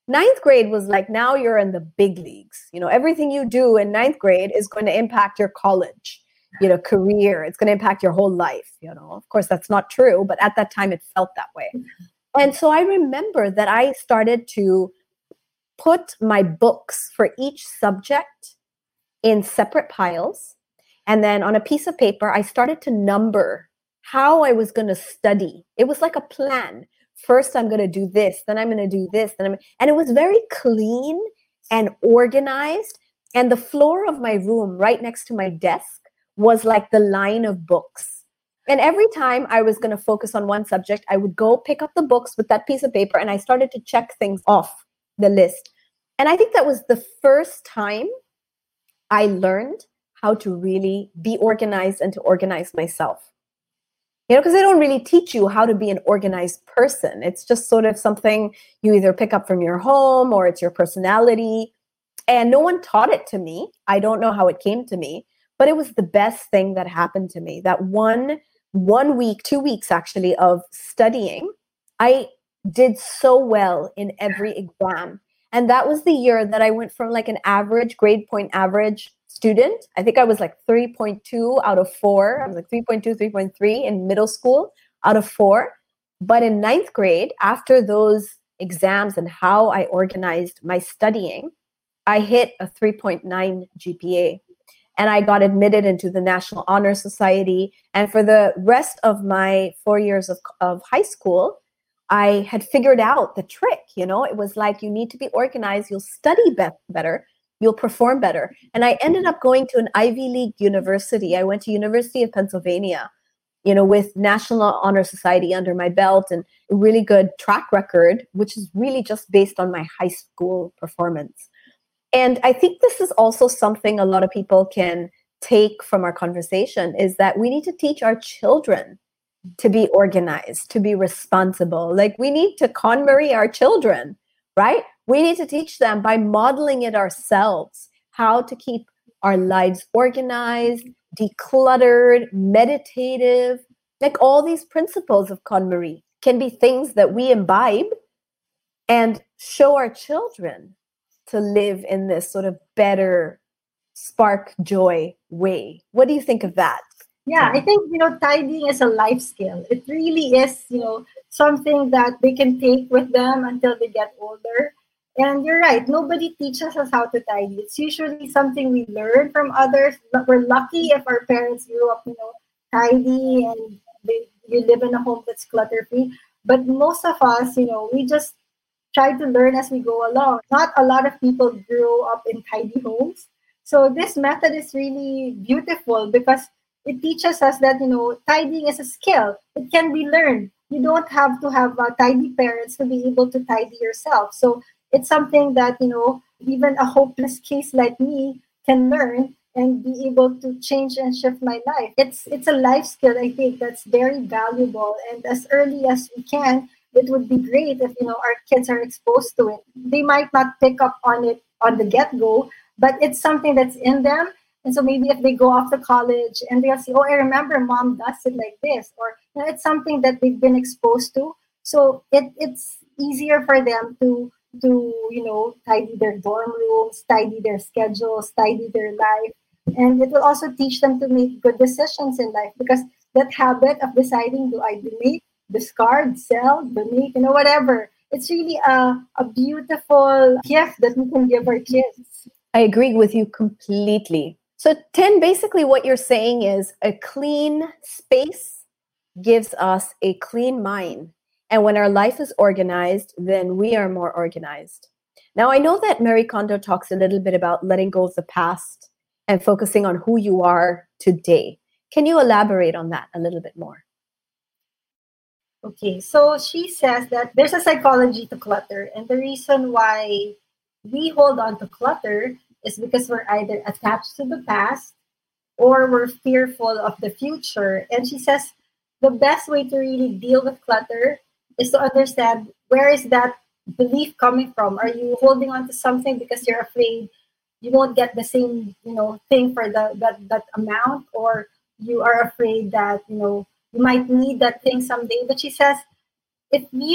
ninth grade was like, now you're in the big leagues. You know, everything you do in ninth grade is going to impact your college, you know, career. It's going to impact your whole life. You know, of course, that's not true, but at that time it felt that way. And so I remember that I started to put my books for each subject in separate piles. And then on a piece of paper, I started to number how I was going to study. It was like a plan. First, I'm going to do this, then I'm going to do this. Then I'm, and it was very clean and organized. And the floor of my room right next to my desk was like the line of books. And every time I was going to focus on one subject, I would go pick up the books with that piece of paper, and I started to check things off the list. And I think that was the first time I learned how to really be organized and to organize myself. You know, because they don't really teach you how to be an organized person. It's just sort of something you either pick up from your home or it's your personality. And no one taught it to me. I don't know how it came to me, but it was the best thing that happened to me. That one, one week, two weeks actually of studying, I did so well in every exam. And that was the year that I went from like an average, grade point average student. I think I was like three point two out of four. I was like three point two, three point three in middle school out of four. But in ninth grade, after those exams and how I organized my studying, I hit a three point nine G P A. And I got admitted into the National Honor Society. And for the rest of my four years of, of high school, I had figured out the trick. You know, it was like, you need to be organized. You'll study be- better. You'll perform better. And I ended up going to an Ivy League university. I went to University of Pennsylvania, you know, with National Honor Society under my belt and a really good track record, which is really just based on my high school performance. And I think this is also something a lot of people can take from our conversation, is that we need to teach our children to be organized, to be responsible. Like, we need to KonMari our children, right? We need to teach them by modeling it ourselves, how to keep our lives organized, decluttered, meditative. Like, all these principles of KonMari can be things that we imbibe and show our children to live in this sort of better spark joy way. What do you think of that? Yeah, I think, you know, tidying is a life skill. It really is, you know, something that they can take with them until they get older. And you're right, nobody teaches us how to tidy. It's usually something we learn from others. But we're lucky if our parents grew up, you know, tidy and they, you live in a home that's clutter-free. But most of us, you know, we just try to learn as we go along. Not a lot of people grew up in tidy homes. So this method is really beautiful because it teaches us that, you know, tidying is a skill. It can be learned. You don't have to have uh, tidy parents to be able to tidy yourself. So it's something that, you know, even a hopeless case like me can learn and be able to change and shift my life. It's it's a life skill, I think, that's very valuable. And as early as we can, it would be great if, you know, our kids are exposed to it. They might not pick up on it on the get-go, but it's something that's in them. And so maybe if they go off to college and they'll say, oh, I remember mom does it like this, or, you know, it's something that they've been exposed to. So it it's easier for them to, to, you know, tidy their dorm rooms, tidy their schedules, tidy their life. And it will also teach them to make good decisions in life, because that habit of deciding, do I donate, discard, sell, donate, you know, whatever. It's really a, a beautiful gift that we can give our kids. I agree with you completely. So, Tin, basically what you're saying is a clean space gives us a clean mind. And when our life is organized, then we are more organized. Now, I know that Marie Kondo talks a little bit about letting go of the past and focusing on who you are today. Can you elaborate on that a little bit more? Okay, so she says that there's a psychology to clutter. And the reason why we hold on to clutter is because we're either attached to the past or we're fearful of the future. And she says the best way to really deal with clutter is to understand, where is that belief coming from? Are you holding on to something because you're afraid you won't get the same, you know, thing for the that that amount, or you are afraid that, you know, you might need that thing someday? But she says, if we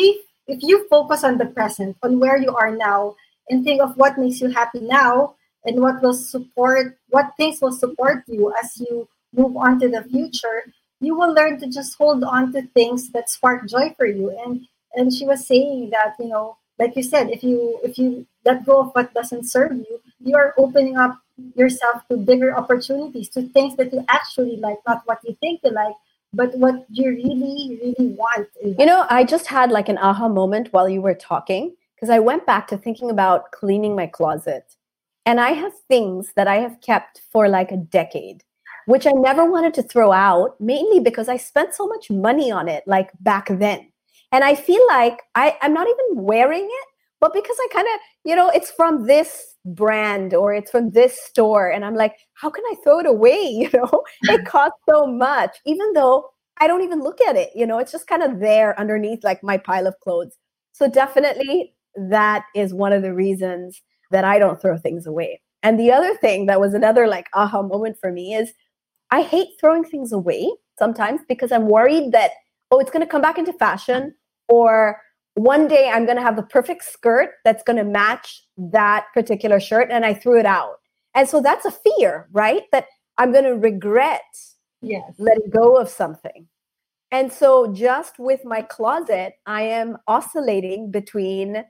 if you focus on the present, on where you are now, and think of what makes you happy now and what will support, what things will support you as you move on to the future, you will learn to just hold on to things that spark joy for you. And and she was saying that, you know, like you said, if you if you let go of what doesn't serve you, you are opening up yourself to bigger opportunities, to things that you actually like, not what you think you like, but what you really, really want. You know, I just had like an aha moment while you were talking, because I went back to thinking about cleaning my closet. And I have things that I have kept for like a decade, which I never wanted to throw out, mainly because I spent so much money on it, like back then. And I feel like I, I'm not even wearing it, but because I kind of, you know, it's from this brand or it's from this store. And I'm like, how can I throw it away? You know, it costs so much, even though I don't even look at it. You know, it's just kind of there underneath like my pile of clothes. So definitely that is one of the reasons that I don't throw things away. And the other thing that was another like aha moment for me is I hate throwing things away sometimes because I'm worried that, oh, it's going to come back into fashion, or one day I'm going to have the perfect skirt that's going to match that particular shirt and I threw it out. And so that's a fear, right? That I'm going to regret yes. letting go of something. And so just with my closet, I am oscillating between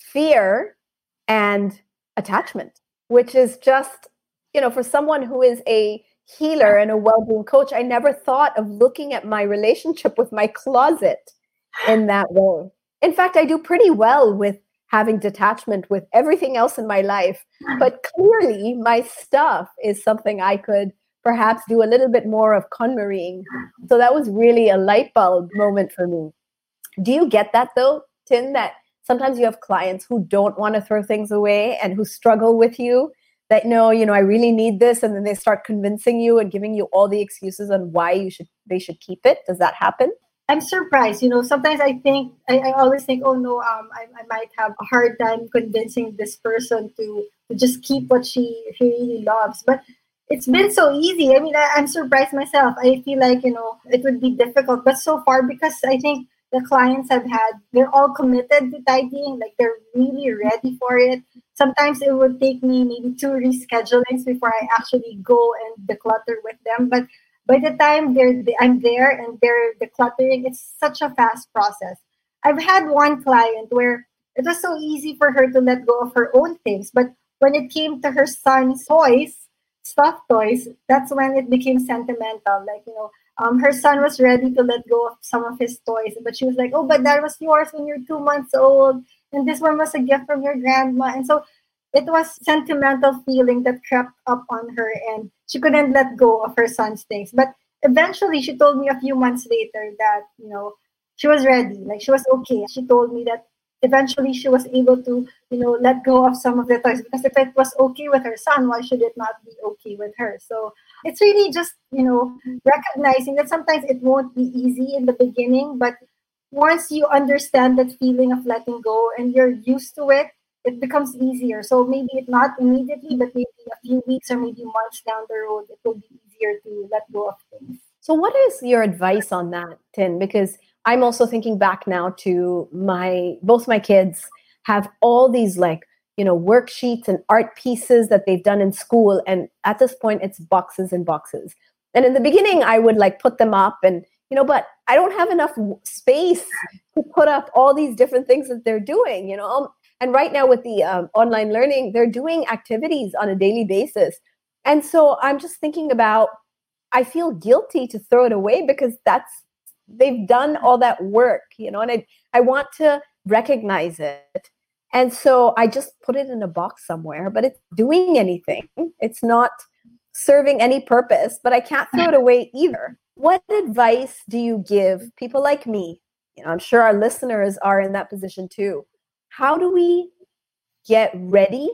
fear and attachment, which is just, you know, for someone who is a healer and a well-being coach, I never thought of looking at my relationship with my closet in that way. In fact, I do pretty well with having detachment with everything else in my life, but clearly my stuff is something I could perhaps do a little bit more of KonMariing. So that was really a light bulb moment for me. Do you get that though, Tin, that sometimes you have clients who don't want to throw things away and who struggle with you, that no, you know, I really need this, and then they start convincing you and giving you all the excuses on why you should they should keep it? Does that happen? I'm surprised. You know, sometimes I think, I, I always think, oh no, um, I, I might have a hard time convincing this person to, to just keep what she, she really loves. But it's been so easy. I mean, I, I'm surprised myself. I feel like, you know, it would be difficult. But so far, because I think the clients I've had, they're all committed to tidying. Like they're really ready for it. Sometimes it would take me maybe two reschedulings before I actually go and declutter with them. But by the time they're, I'm there and they're decluttering, it's such a fast process. I've had one client where it was so easy for her to let go of her own things. But when it came to her son's toys, stuffed toys, that's when it became sentimental. Like, you know, um, her son was ready to let go of some of his toys. But she was like, oh, but that was yours when you're two months old. And this one was a gift from your grandma. And so it was sentimental feeling that crept up on her, and she couldn't let go of her son's things. But eventually she told me a few months later that, you know, she was ready, like she was okay. She told me that eventually she was able to, you know, let go of some of the toys, because if it was okay with her son, why should it not be okay with her? So it's really just, you know, recognizing that sometimes it won't be easy in the beginning, but once you understand that feeling of letting go and you're used to it, it becomes easier. So maybe it's not immediately, but maybe a few weeks or maybe months down the road, it will be easier to let go of things. So what is your advice on that, Tin? Because I'm also thinking back now to my, both my kids have all these like, you know, worksheets and art pieces that they've done in school. And at this point, it's boxes and boxes. And in the beginning, I would like put them up and, you know, but I don't have enough space to put up all these different things that they're doing, you know. And right now with the um, online learning, they're doing activities on a daily basis. And so I'm just thinking about, I feel guilty to throw it away because that's, they've done all that work, you know, and I, I want to recognize it. And so I just put it in a box somewhere, but it's doing anything. It's not serving any purpose, but I can't throw it away either. What advice do you give people like me? You know, I'm sure our listeners are in that position too. How do we get ready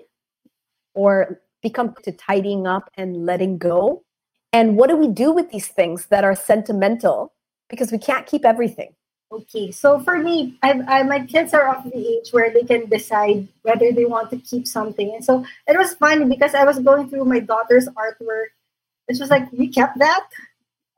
or become to tidying up and letting go? And what do we do with these things that are sentimental? Because we can't keep everything. Okay, so for me, I, I, my kids are of the age where they can decide whether they want to keep something. And so it was funny because I was going through my daughter's artwork. It was like, you kept that?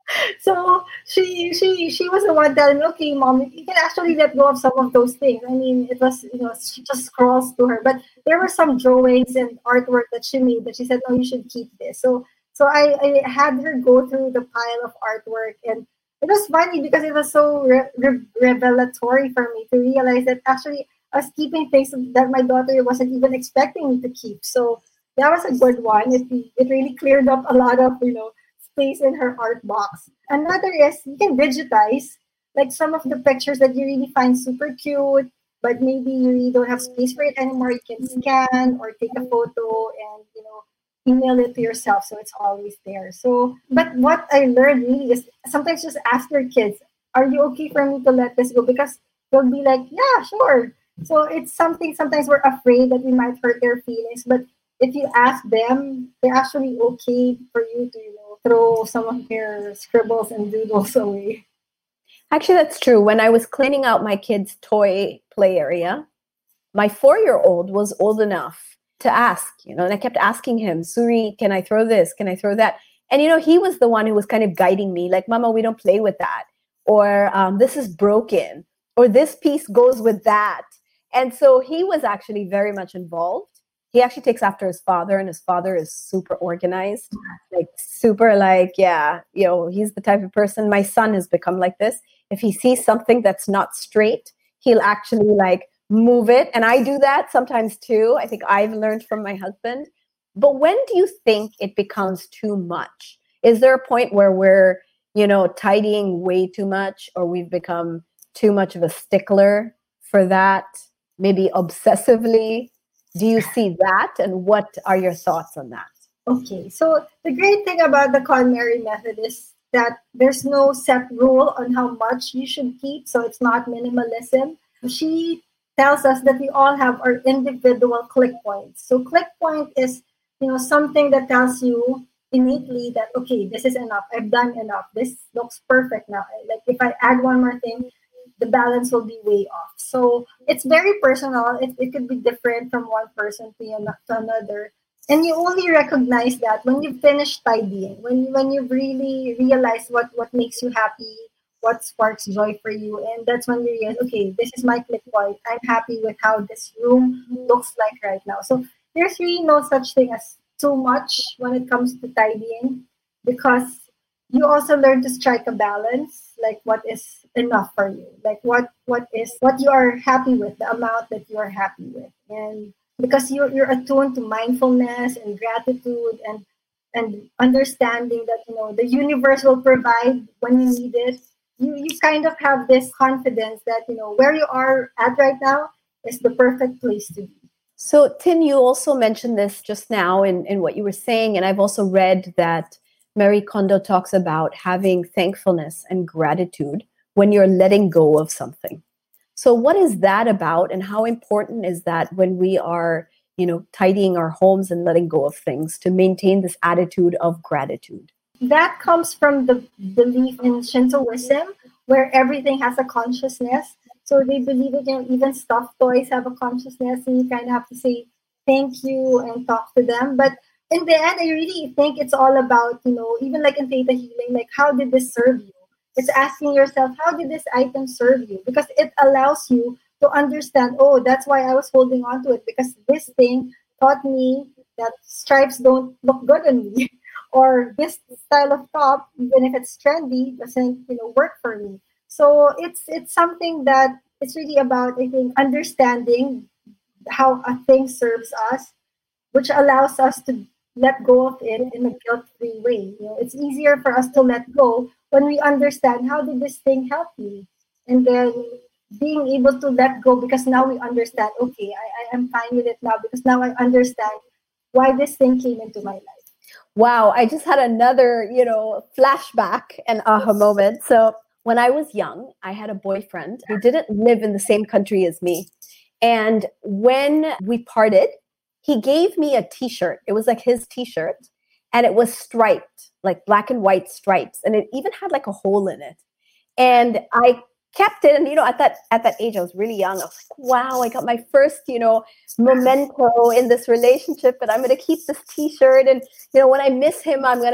So she she she was the one telling me, okay, mom, you can actually let go of some of those things. I mean, it was, you know, she just scrolls to her, but there were some drawings and artwork that she made that she said, no, you should keep this. So so I, I had her go through the pile of artwork, and it was funny because it was so re- re- revelatory for me to realize that actually I was keeping things that my daughter wasn't even expecting me to keep. So that was a good one. It it really cleared up a lot of, you know, space in her art box. Another is you can digitize like some of the pictures that you really find super cute, but maybe you really don't have space for it anymore. You can scan or take a photo and, you know, email it to yourself so it's always there. So, but what I learned really is sometimes just ask your kids, are you okay for me to let this go? Because they'll be like, yeah, sure. So it's something sometimes we're afraid that we might hurt their feelings, but if you ask them, they're actually okay for you to, you know, throw some of their scribbles and doodles away. Actually, that's true. When I was cleaning out my kids' toy play area, my four-year-old was old enough to ask, you know, and I kept asking him, Suri, can I throw this? Can I throw that? And, you know, he was the one who was kind of guiding me, like, Mama, we don't play with that. Or um, this is broken. Or this piece goes with that. And so he was actually very much involved. He actually takes after his father, and his father is super organized, like super like, yeah, you know, he's the type of person. My son has become like this. If he sees something that's not straight, he'll actually like move it. And I do that sometimes too. I think I've learned from my husband. But when do you think it becomes too much? Is there a point where we're, you know, tidying way too much, or we've become too much of a stickler for that, maybe obsessively? Do you see that? And what are your thoughts on that? Okay, so the great thing about the KonMari method is that there's no set rule on how much you should keep. So it's not minimalism. She tells us that we all have our individual click points. So click point is, you know, something that tells you innately that, okay, this is enough. I've done enough. This looks perfect now. Like if I add one more thing, the balance will be way off. So it's very personal. It, it could be different from one person to, an, to another. And you only recognize that when you've finished tidying, when, when you've really realized what, what makes you happy, what sparks joy for you. And that's when you realize, okay, this is my click point. I'm happy with how this room looks like right now. So there's really no such thing as too much when it comes to tidying, because you also learn to strike a balance, like what is enough for you, like what what is what you are happy with, the amount that you are happy with. And because you're you're attuned to mindfulness and gratitude and and understanding that, you know, the universe will provide when you need it, you you kind of have this confidence that, you know, where you are at right now is the perfect place to be. So Tin, you also mentioned this just now in, in what you were saying, and I've also read that Marie Kondo talks about having thankfulness and gratitude when you're letting go of something. So what is that about, and how important is that when we are, you know, tidying our homes and letting go of things, to maintain this attitude of gratitude? That comes from the belief in Shintoism, where everything has a consciousness. So they believe that, you know, even stuffed toys have a consciousness, and you kind of have to say thank you and talk to them. But in the end, I really think it's all about, you know, even like in Theta Healing, like, how did this serve you? It's asking yourself, how did this item serve you? Because it allows you to understand, oh, that's why I was holding on to it, because this thing taught me that stripes don't look good on me, or this style of top, even if it's trendy, doesn't, you know, work for me. So it's it's something that it's really about, I think, understanding how a thing serves us, which allows us to let go of it in a guilt-free way. You know, it's easier for us to let go when we understand, how did this thing help me? And then being able to let go, because now we understand, okay, I, I am fine with it now, because now I understand why this thing came into my life. Wow, I just had another, you know, flashback and aha moment. So when I was young, I had a boyfriend who didn't live in the same country as me. And when we parted, he gave me a t-shirt. It was like his t-shirt, and it was striped, like black and white stripes. And it even had like a hole in it. And I kept it. And, you know, at that, at that age, I was really young. I was like, wow, I got my first, you know, memento in this relationship, but I'm going to keep this t-shirt. And, you know, when I miss him, I'm going to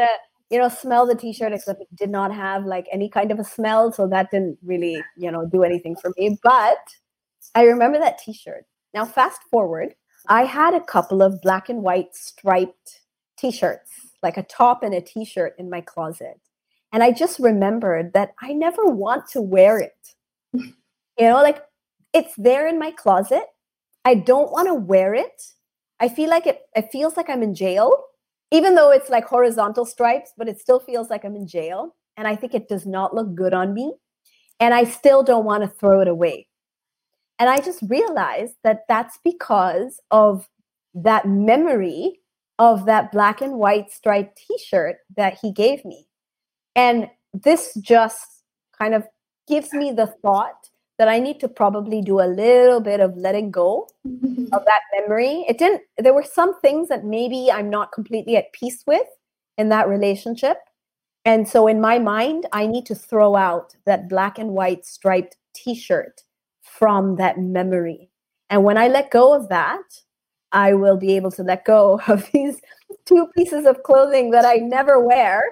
you know, smell the t-shirt, except it did not have like any kind of a smell. So that didn't really, you know, do anything for me. But I remember that t-shirt. Now, fast forward, I had a couple of black and white striped t-shirts, like a top and a t-shirt in my closet. And I just remembered that I never want to wear it. You know, like it's there in my closet. I don't want to wear it. I feel like it, it feels like I'm in jail, even though it's like horizontal stripes, but it still feels like I'm in jail. And I think it does not look good on me. And I still don't want to throw it away. And I just realized that that's because of that memory of that black and white striped t-shirt that he gave me. And this just kind of gives me the thought that I need to probably do a little bit of letting go of that memory. It didn't, there were some things that maybe I'm not completely at peace with in that relationship. And so in my mind, I need to throw out that black and white striped t-shirt from that memory. And when I let go of that, I will be able to let go of these two pieces of clothing that I never wear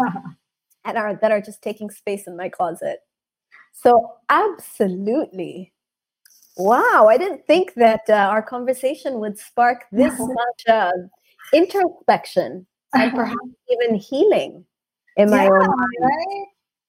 and are that are just taking space in my closet. So absolutely. Wow. I didn't think that uh, our conversation would spark this much uh, introspection and perhaps even healing in my Yeah, own mind. right?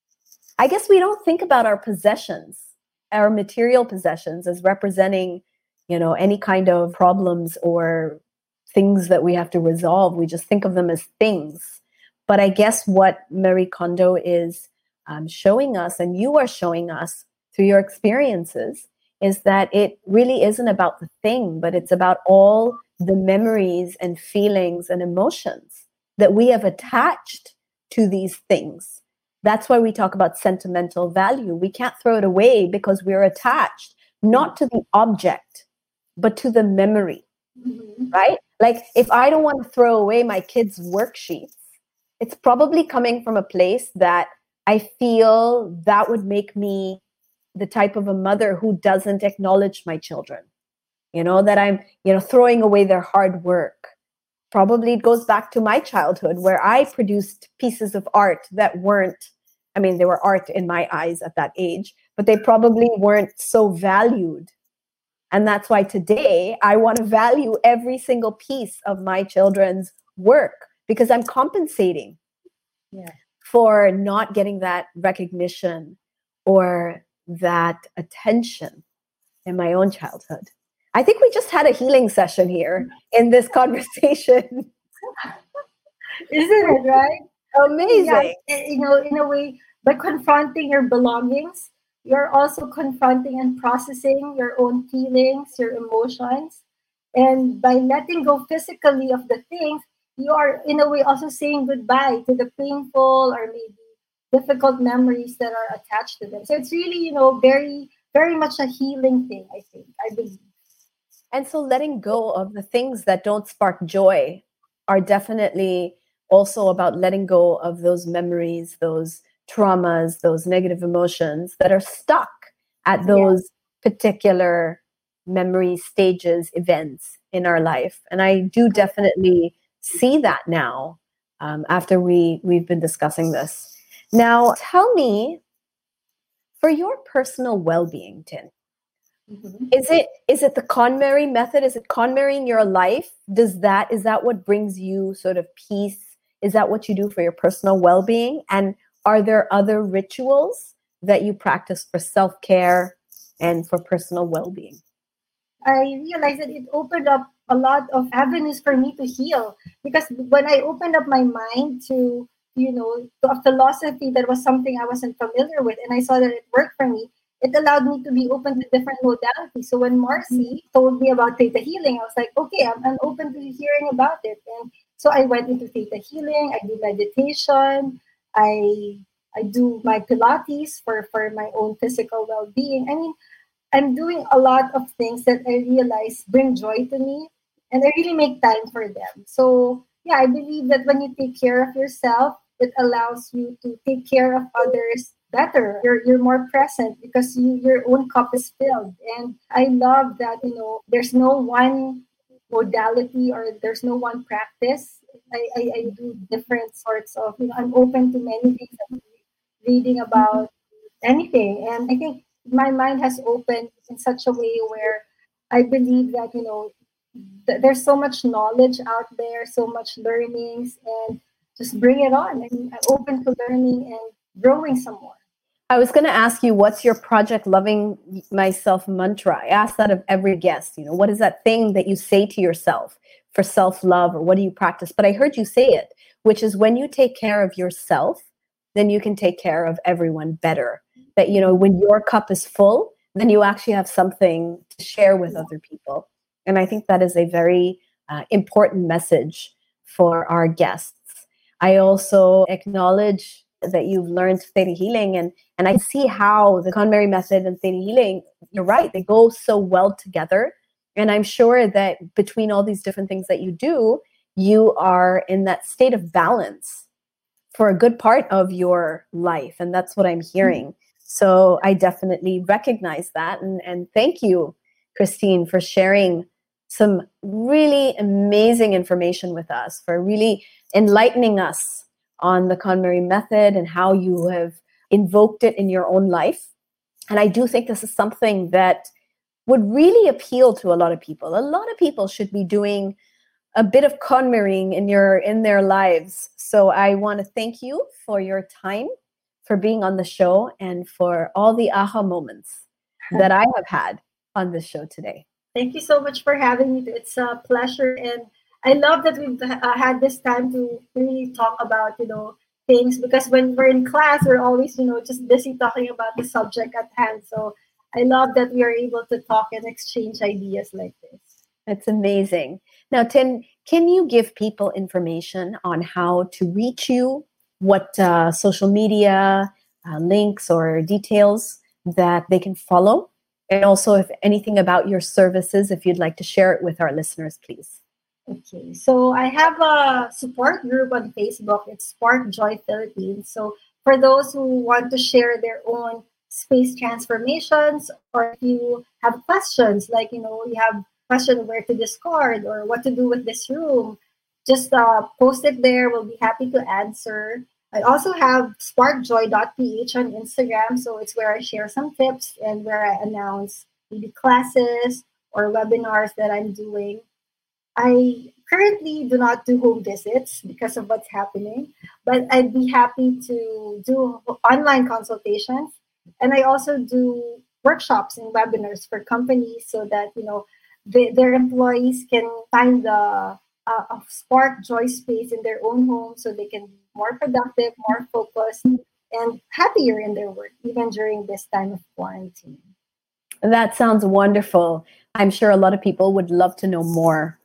I guess we don't think about our possessions, our material possessions, as representing, you know, any kind of problems or things that we have to resolve. We just think of them as things. But I guess what Marie Kondo is um, showing us, and you are showing us through your experiences, is that it really isn't about the thing, but it's about all the memories and feelings and emotions that we have attached to these things. That's why we talk about sentimental value. We can't throw it away because we're attached not to the object, but to the memory, mm-hmm. right? Like if I don't want to throw away my kids' worksheets, it's probably coming from a place that I feel that would make me the type of a mother who doesn't acknowledge my children, you know, that I'm, you know, throwing away their hard work. Probably it goes back to my childhood where I produced pieces of art that weren't, I mean, they were art in my eyes at that age, but they probably weren't so valued. And that's why today I want to value every single piece of my children's work because I'm compensating yeah. for not getting that recognition or that attention in my own childhood. I think we just had a healing session here in this conversation. Isn't it, right? Amazing. Yeah, you know, in a way, by confronting your belongings, you're also confronting and processing your own feelings, your emotions. And by letting go physically of the things, you are, in a way, also saying goodbye to the painful or maybe difficult memories that are attached to them. So it's really, you know, very, very much a healing thing, I think, I believe. And so letting go of the things that don't spark joy are definitely also about letting go of those memories, those traumas, those negative emotions that are stuck at those yeah. particular memory stages, events in our life. And I do definitely see that now um, after we, we've been discussing this. Now, tell me, for your personal well-being, Tin, mm-hmm. is it is it the KonMari method? Is it KonMari in your life? Does that is that what brings you sort of peace? Is that what you do for your personal well-being? And are there other rituals that you practice for self-care and for personal well-being? I realized that it opened up a lot of avenues for me to heal. Because when I opened up my mind to, you know, to a philosophy that was something I wasn't familiar with, and I saw that it worked for me, it allowed me to be open to different modalities. So when Marcy told me about Theta Healing, I was like, okay, I'm, I'm open to hearing about it. And so I went into Theta Healing. I do meditation. I I do my Pilates for, for my own physical well-being. I mean, I'm doing a lot of things that I realize bring joy to me, and I really make time for them. So yeah, I believe that when you take care of yourself, it allows you to take care of others better. You're you're more present because you, your own cup is filled. And I love that, you know, there's no one modality or there's no one practice. I, I, I do different sorts of, you know, I'm open to many things. I'm reading about anything. And I think my mind has opened in such a way where I believe that, you know, th- there's so much knowledge out there, so much learnings, and just bring it on. I'm, I'm open to learning and growing some more. I was going to ask you, what's your Project Loving Myself mantra? I ask that of every guest. You know, what is that thing that you say to yourself for self-love, or what do you practice? But I heard you say it, which is when you take care of yourself, then you can take care of everyone better. That, you know, when your cup is full, then you actually have something to share with other people. And I think that is a very uh, important message for our guests. I also acknowledge that you've learned theta healing, and and I see how the KonMari method and theta healing, you're right, they go so well together. And I'm sure that between all these different things that you do, you are in that state of balance for a good part of your life. And that's what I'm hearing. Mm-hmm. So I definitely recognize that. And, and thank you, Christine, for sharing some really amazing information with us, for really enlightening us on the KonMari method and how you have invoked it in your own life. And I do think this is something that would really appeal to a lot of people. A lot of people should be doing a bit of KonMariing in your in their lives. So I want to thank you for your time, for being on the show, and for all the aha moments that I have had on this show today. Thank you so much for having me. It's a pleasure. And I love that we've uh, had this time to really talk about, you know, things, because when we're in class, we're always, you know, just busy talking about the subject at hand. So I love that we are able to talk and exchange ideas like this. It's amazing. Now, Tin, can you give people information on how to reach you? What uh, social media uh, links or details that they can follow? And also, if anything about your services, if you'd like to share it with our listeners, please. Okay, so I have a support group on Facebook. It's Spark Joy Philippines. So for those who want to share their own space transformations, or if you have questions, like, you know, you have question where to discard or what to do with this room, just uh, post it there. We'll be happy to answer. I also have spark joy dot p h on Instagram. So it's where I share some tips and where I announce maybe classes or webinars that I'm doing. I currently do not do home visits because of what's happening, but I'd be happy to do online consultations. And I also do workshops and webinars for companies so that, you know, they, their employees can find the uh, a spark joy space in their own home so they can be more productive, more focused, and happier in their work, even during this time of quarantine. That sounds wonderful. I'm sure a lot of people would love to know more.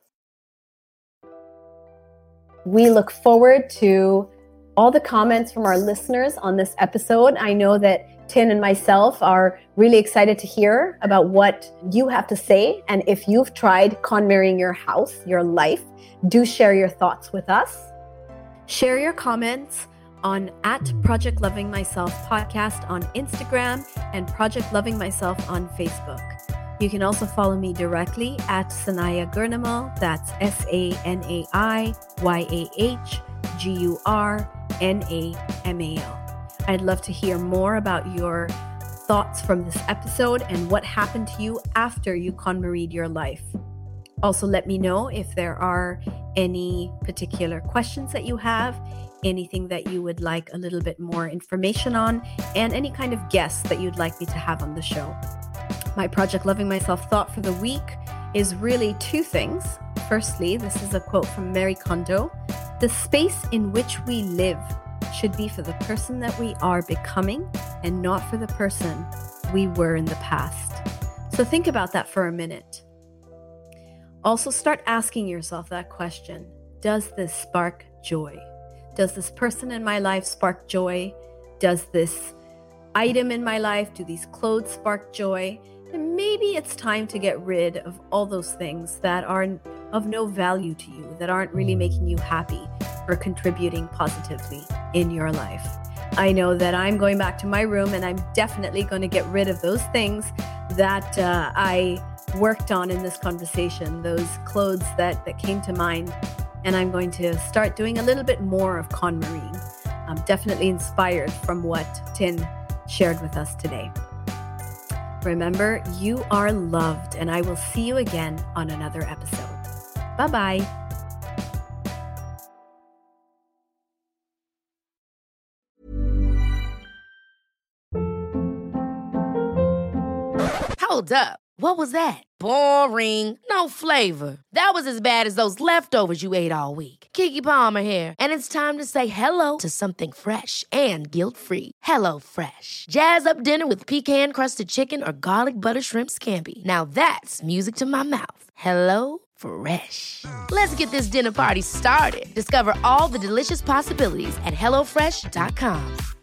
We look forward to all the comments from our listeners on this episode. I know that Tin and myself are really excited to hear about what you have to say. And if you've tried KonMariing your house, your life, do share your thoughts with us. Share your comments on at Project Loving Myself podcast on Instagram and Project Loving Myself on Facebook. You can also follow me directly at Sanaya Gurnamal. That's S A N A I Y A H G U R N A M A L. I'd love to hear more about your thoughts from this episode and what happened to you after you KonMaried your life. Also, let me know if there are any particular questions that you have, anything that you would like a little bit more information on, and any kind of guests that you'd like me to have on the show. My Project Loving Myself thought for the week is really two things. Firstly, this is a quote from Marie Kondo. The space in which we live should be for the person that we are becoming and not for the person we were in the past. So think about that for a minute. Also start asking yourself that question. Does this spark joy? Does this person in my life spark joy? Does this item in my life, do these clothes spark joy? And maybe it's time to get rid of all those things that are of no value to you, that aren't really making you happy or contributing positively in your life. I know that I'm going back to my room and I'm definitely going to get rid of those things that uh, I worked on in this conversation, those clothes that, that came to mind and I'm going to start doing a little bit more of KonMari. I'm definitely inspired from what Tin shared with us today. Remember, you are loved, and I will see you again on another episode. Bye-bye. Hold up. What was that? Boring. No flavor. That was as bad as those leftovers you ate all week. Keke Palmer here, and it's time to say hello to something fresh and guilt-free. Hello Fresh. Jazz up dinner with pecan-crusted chicken or garlic butter shrimp scampi. Now that's music to my mouth. Hello Fresh. Let's get this dinner party started. Discover all the delicious possibilities at hello fresh dot com.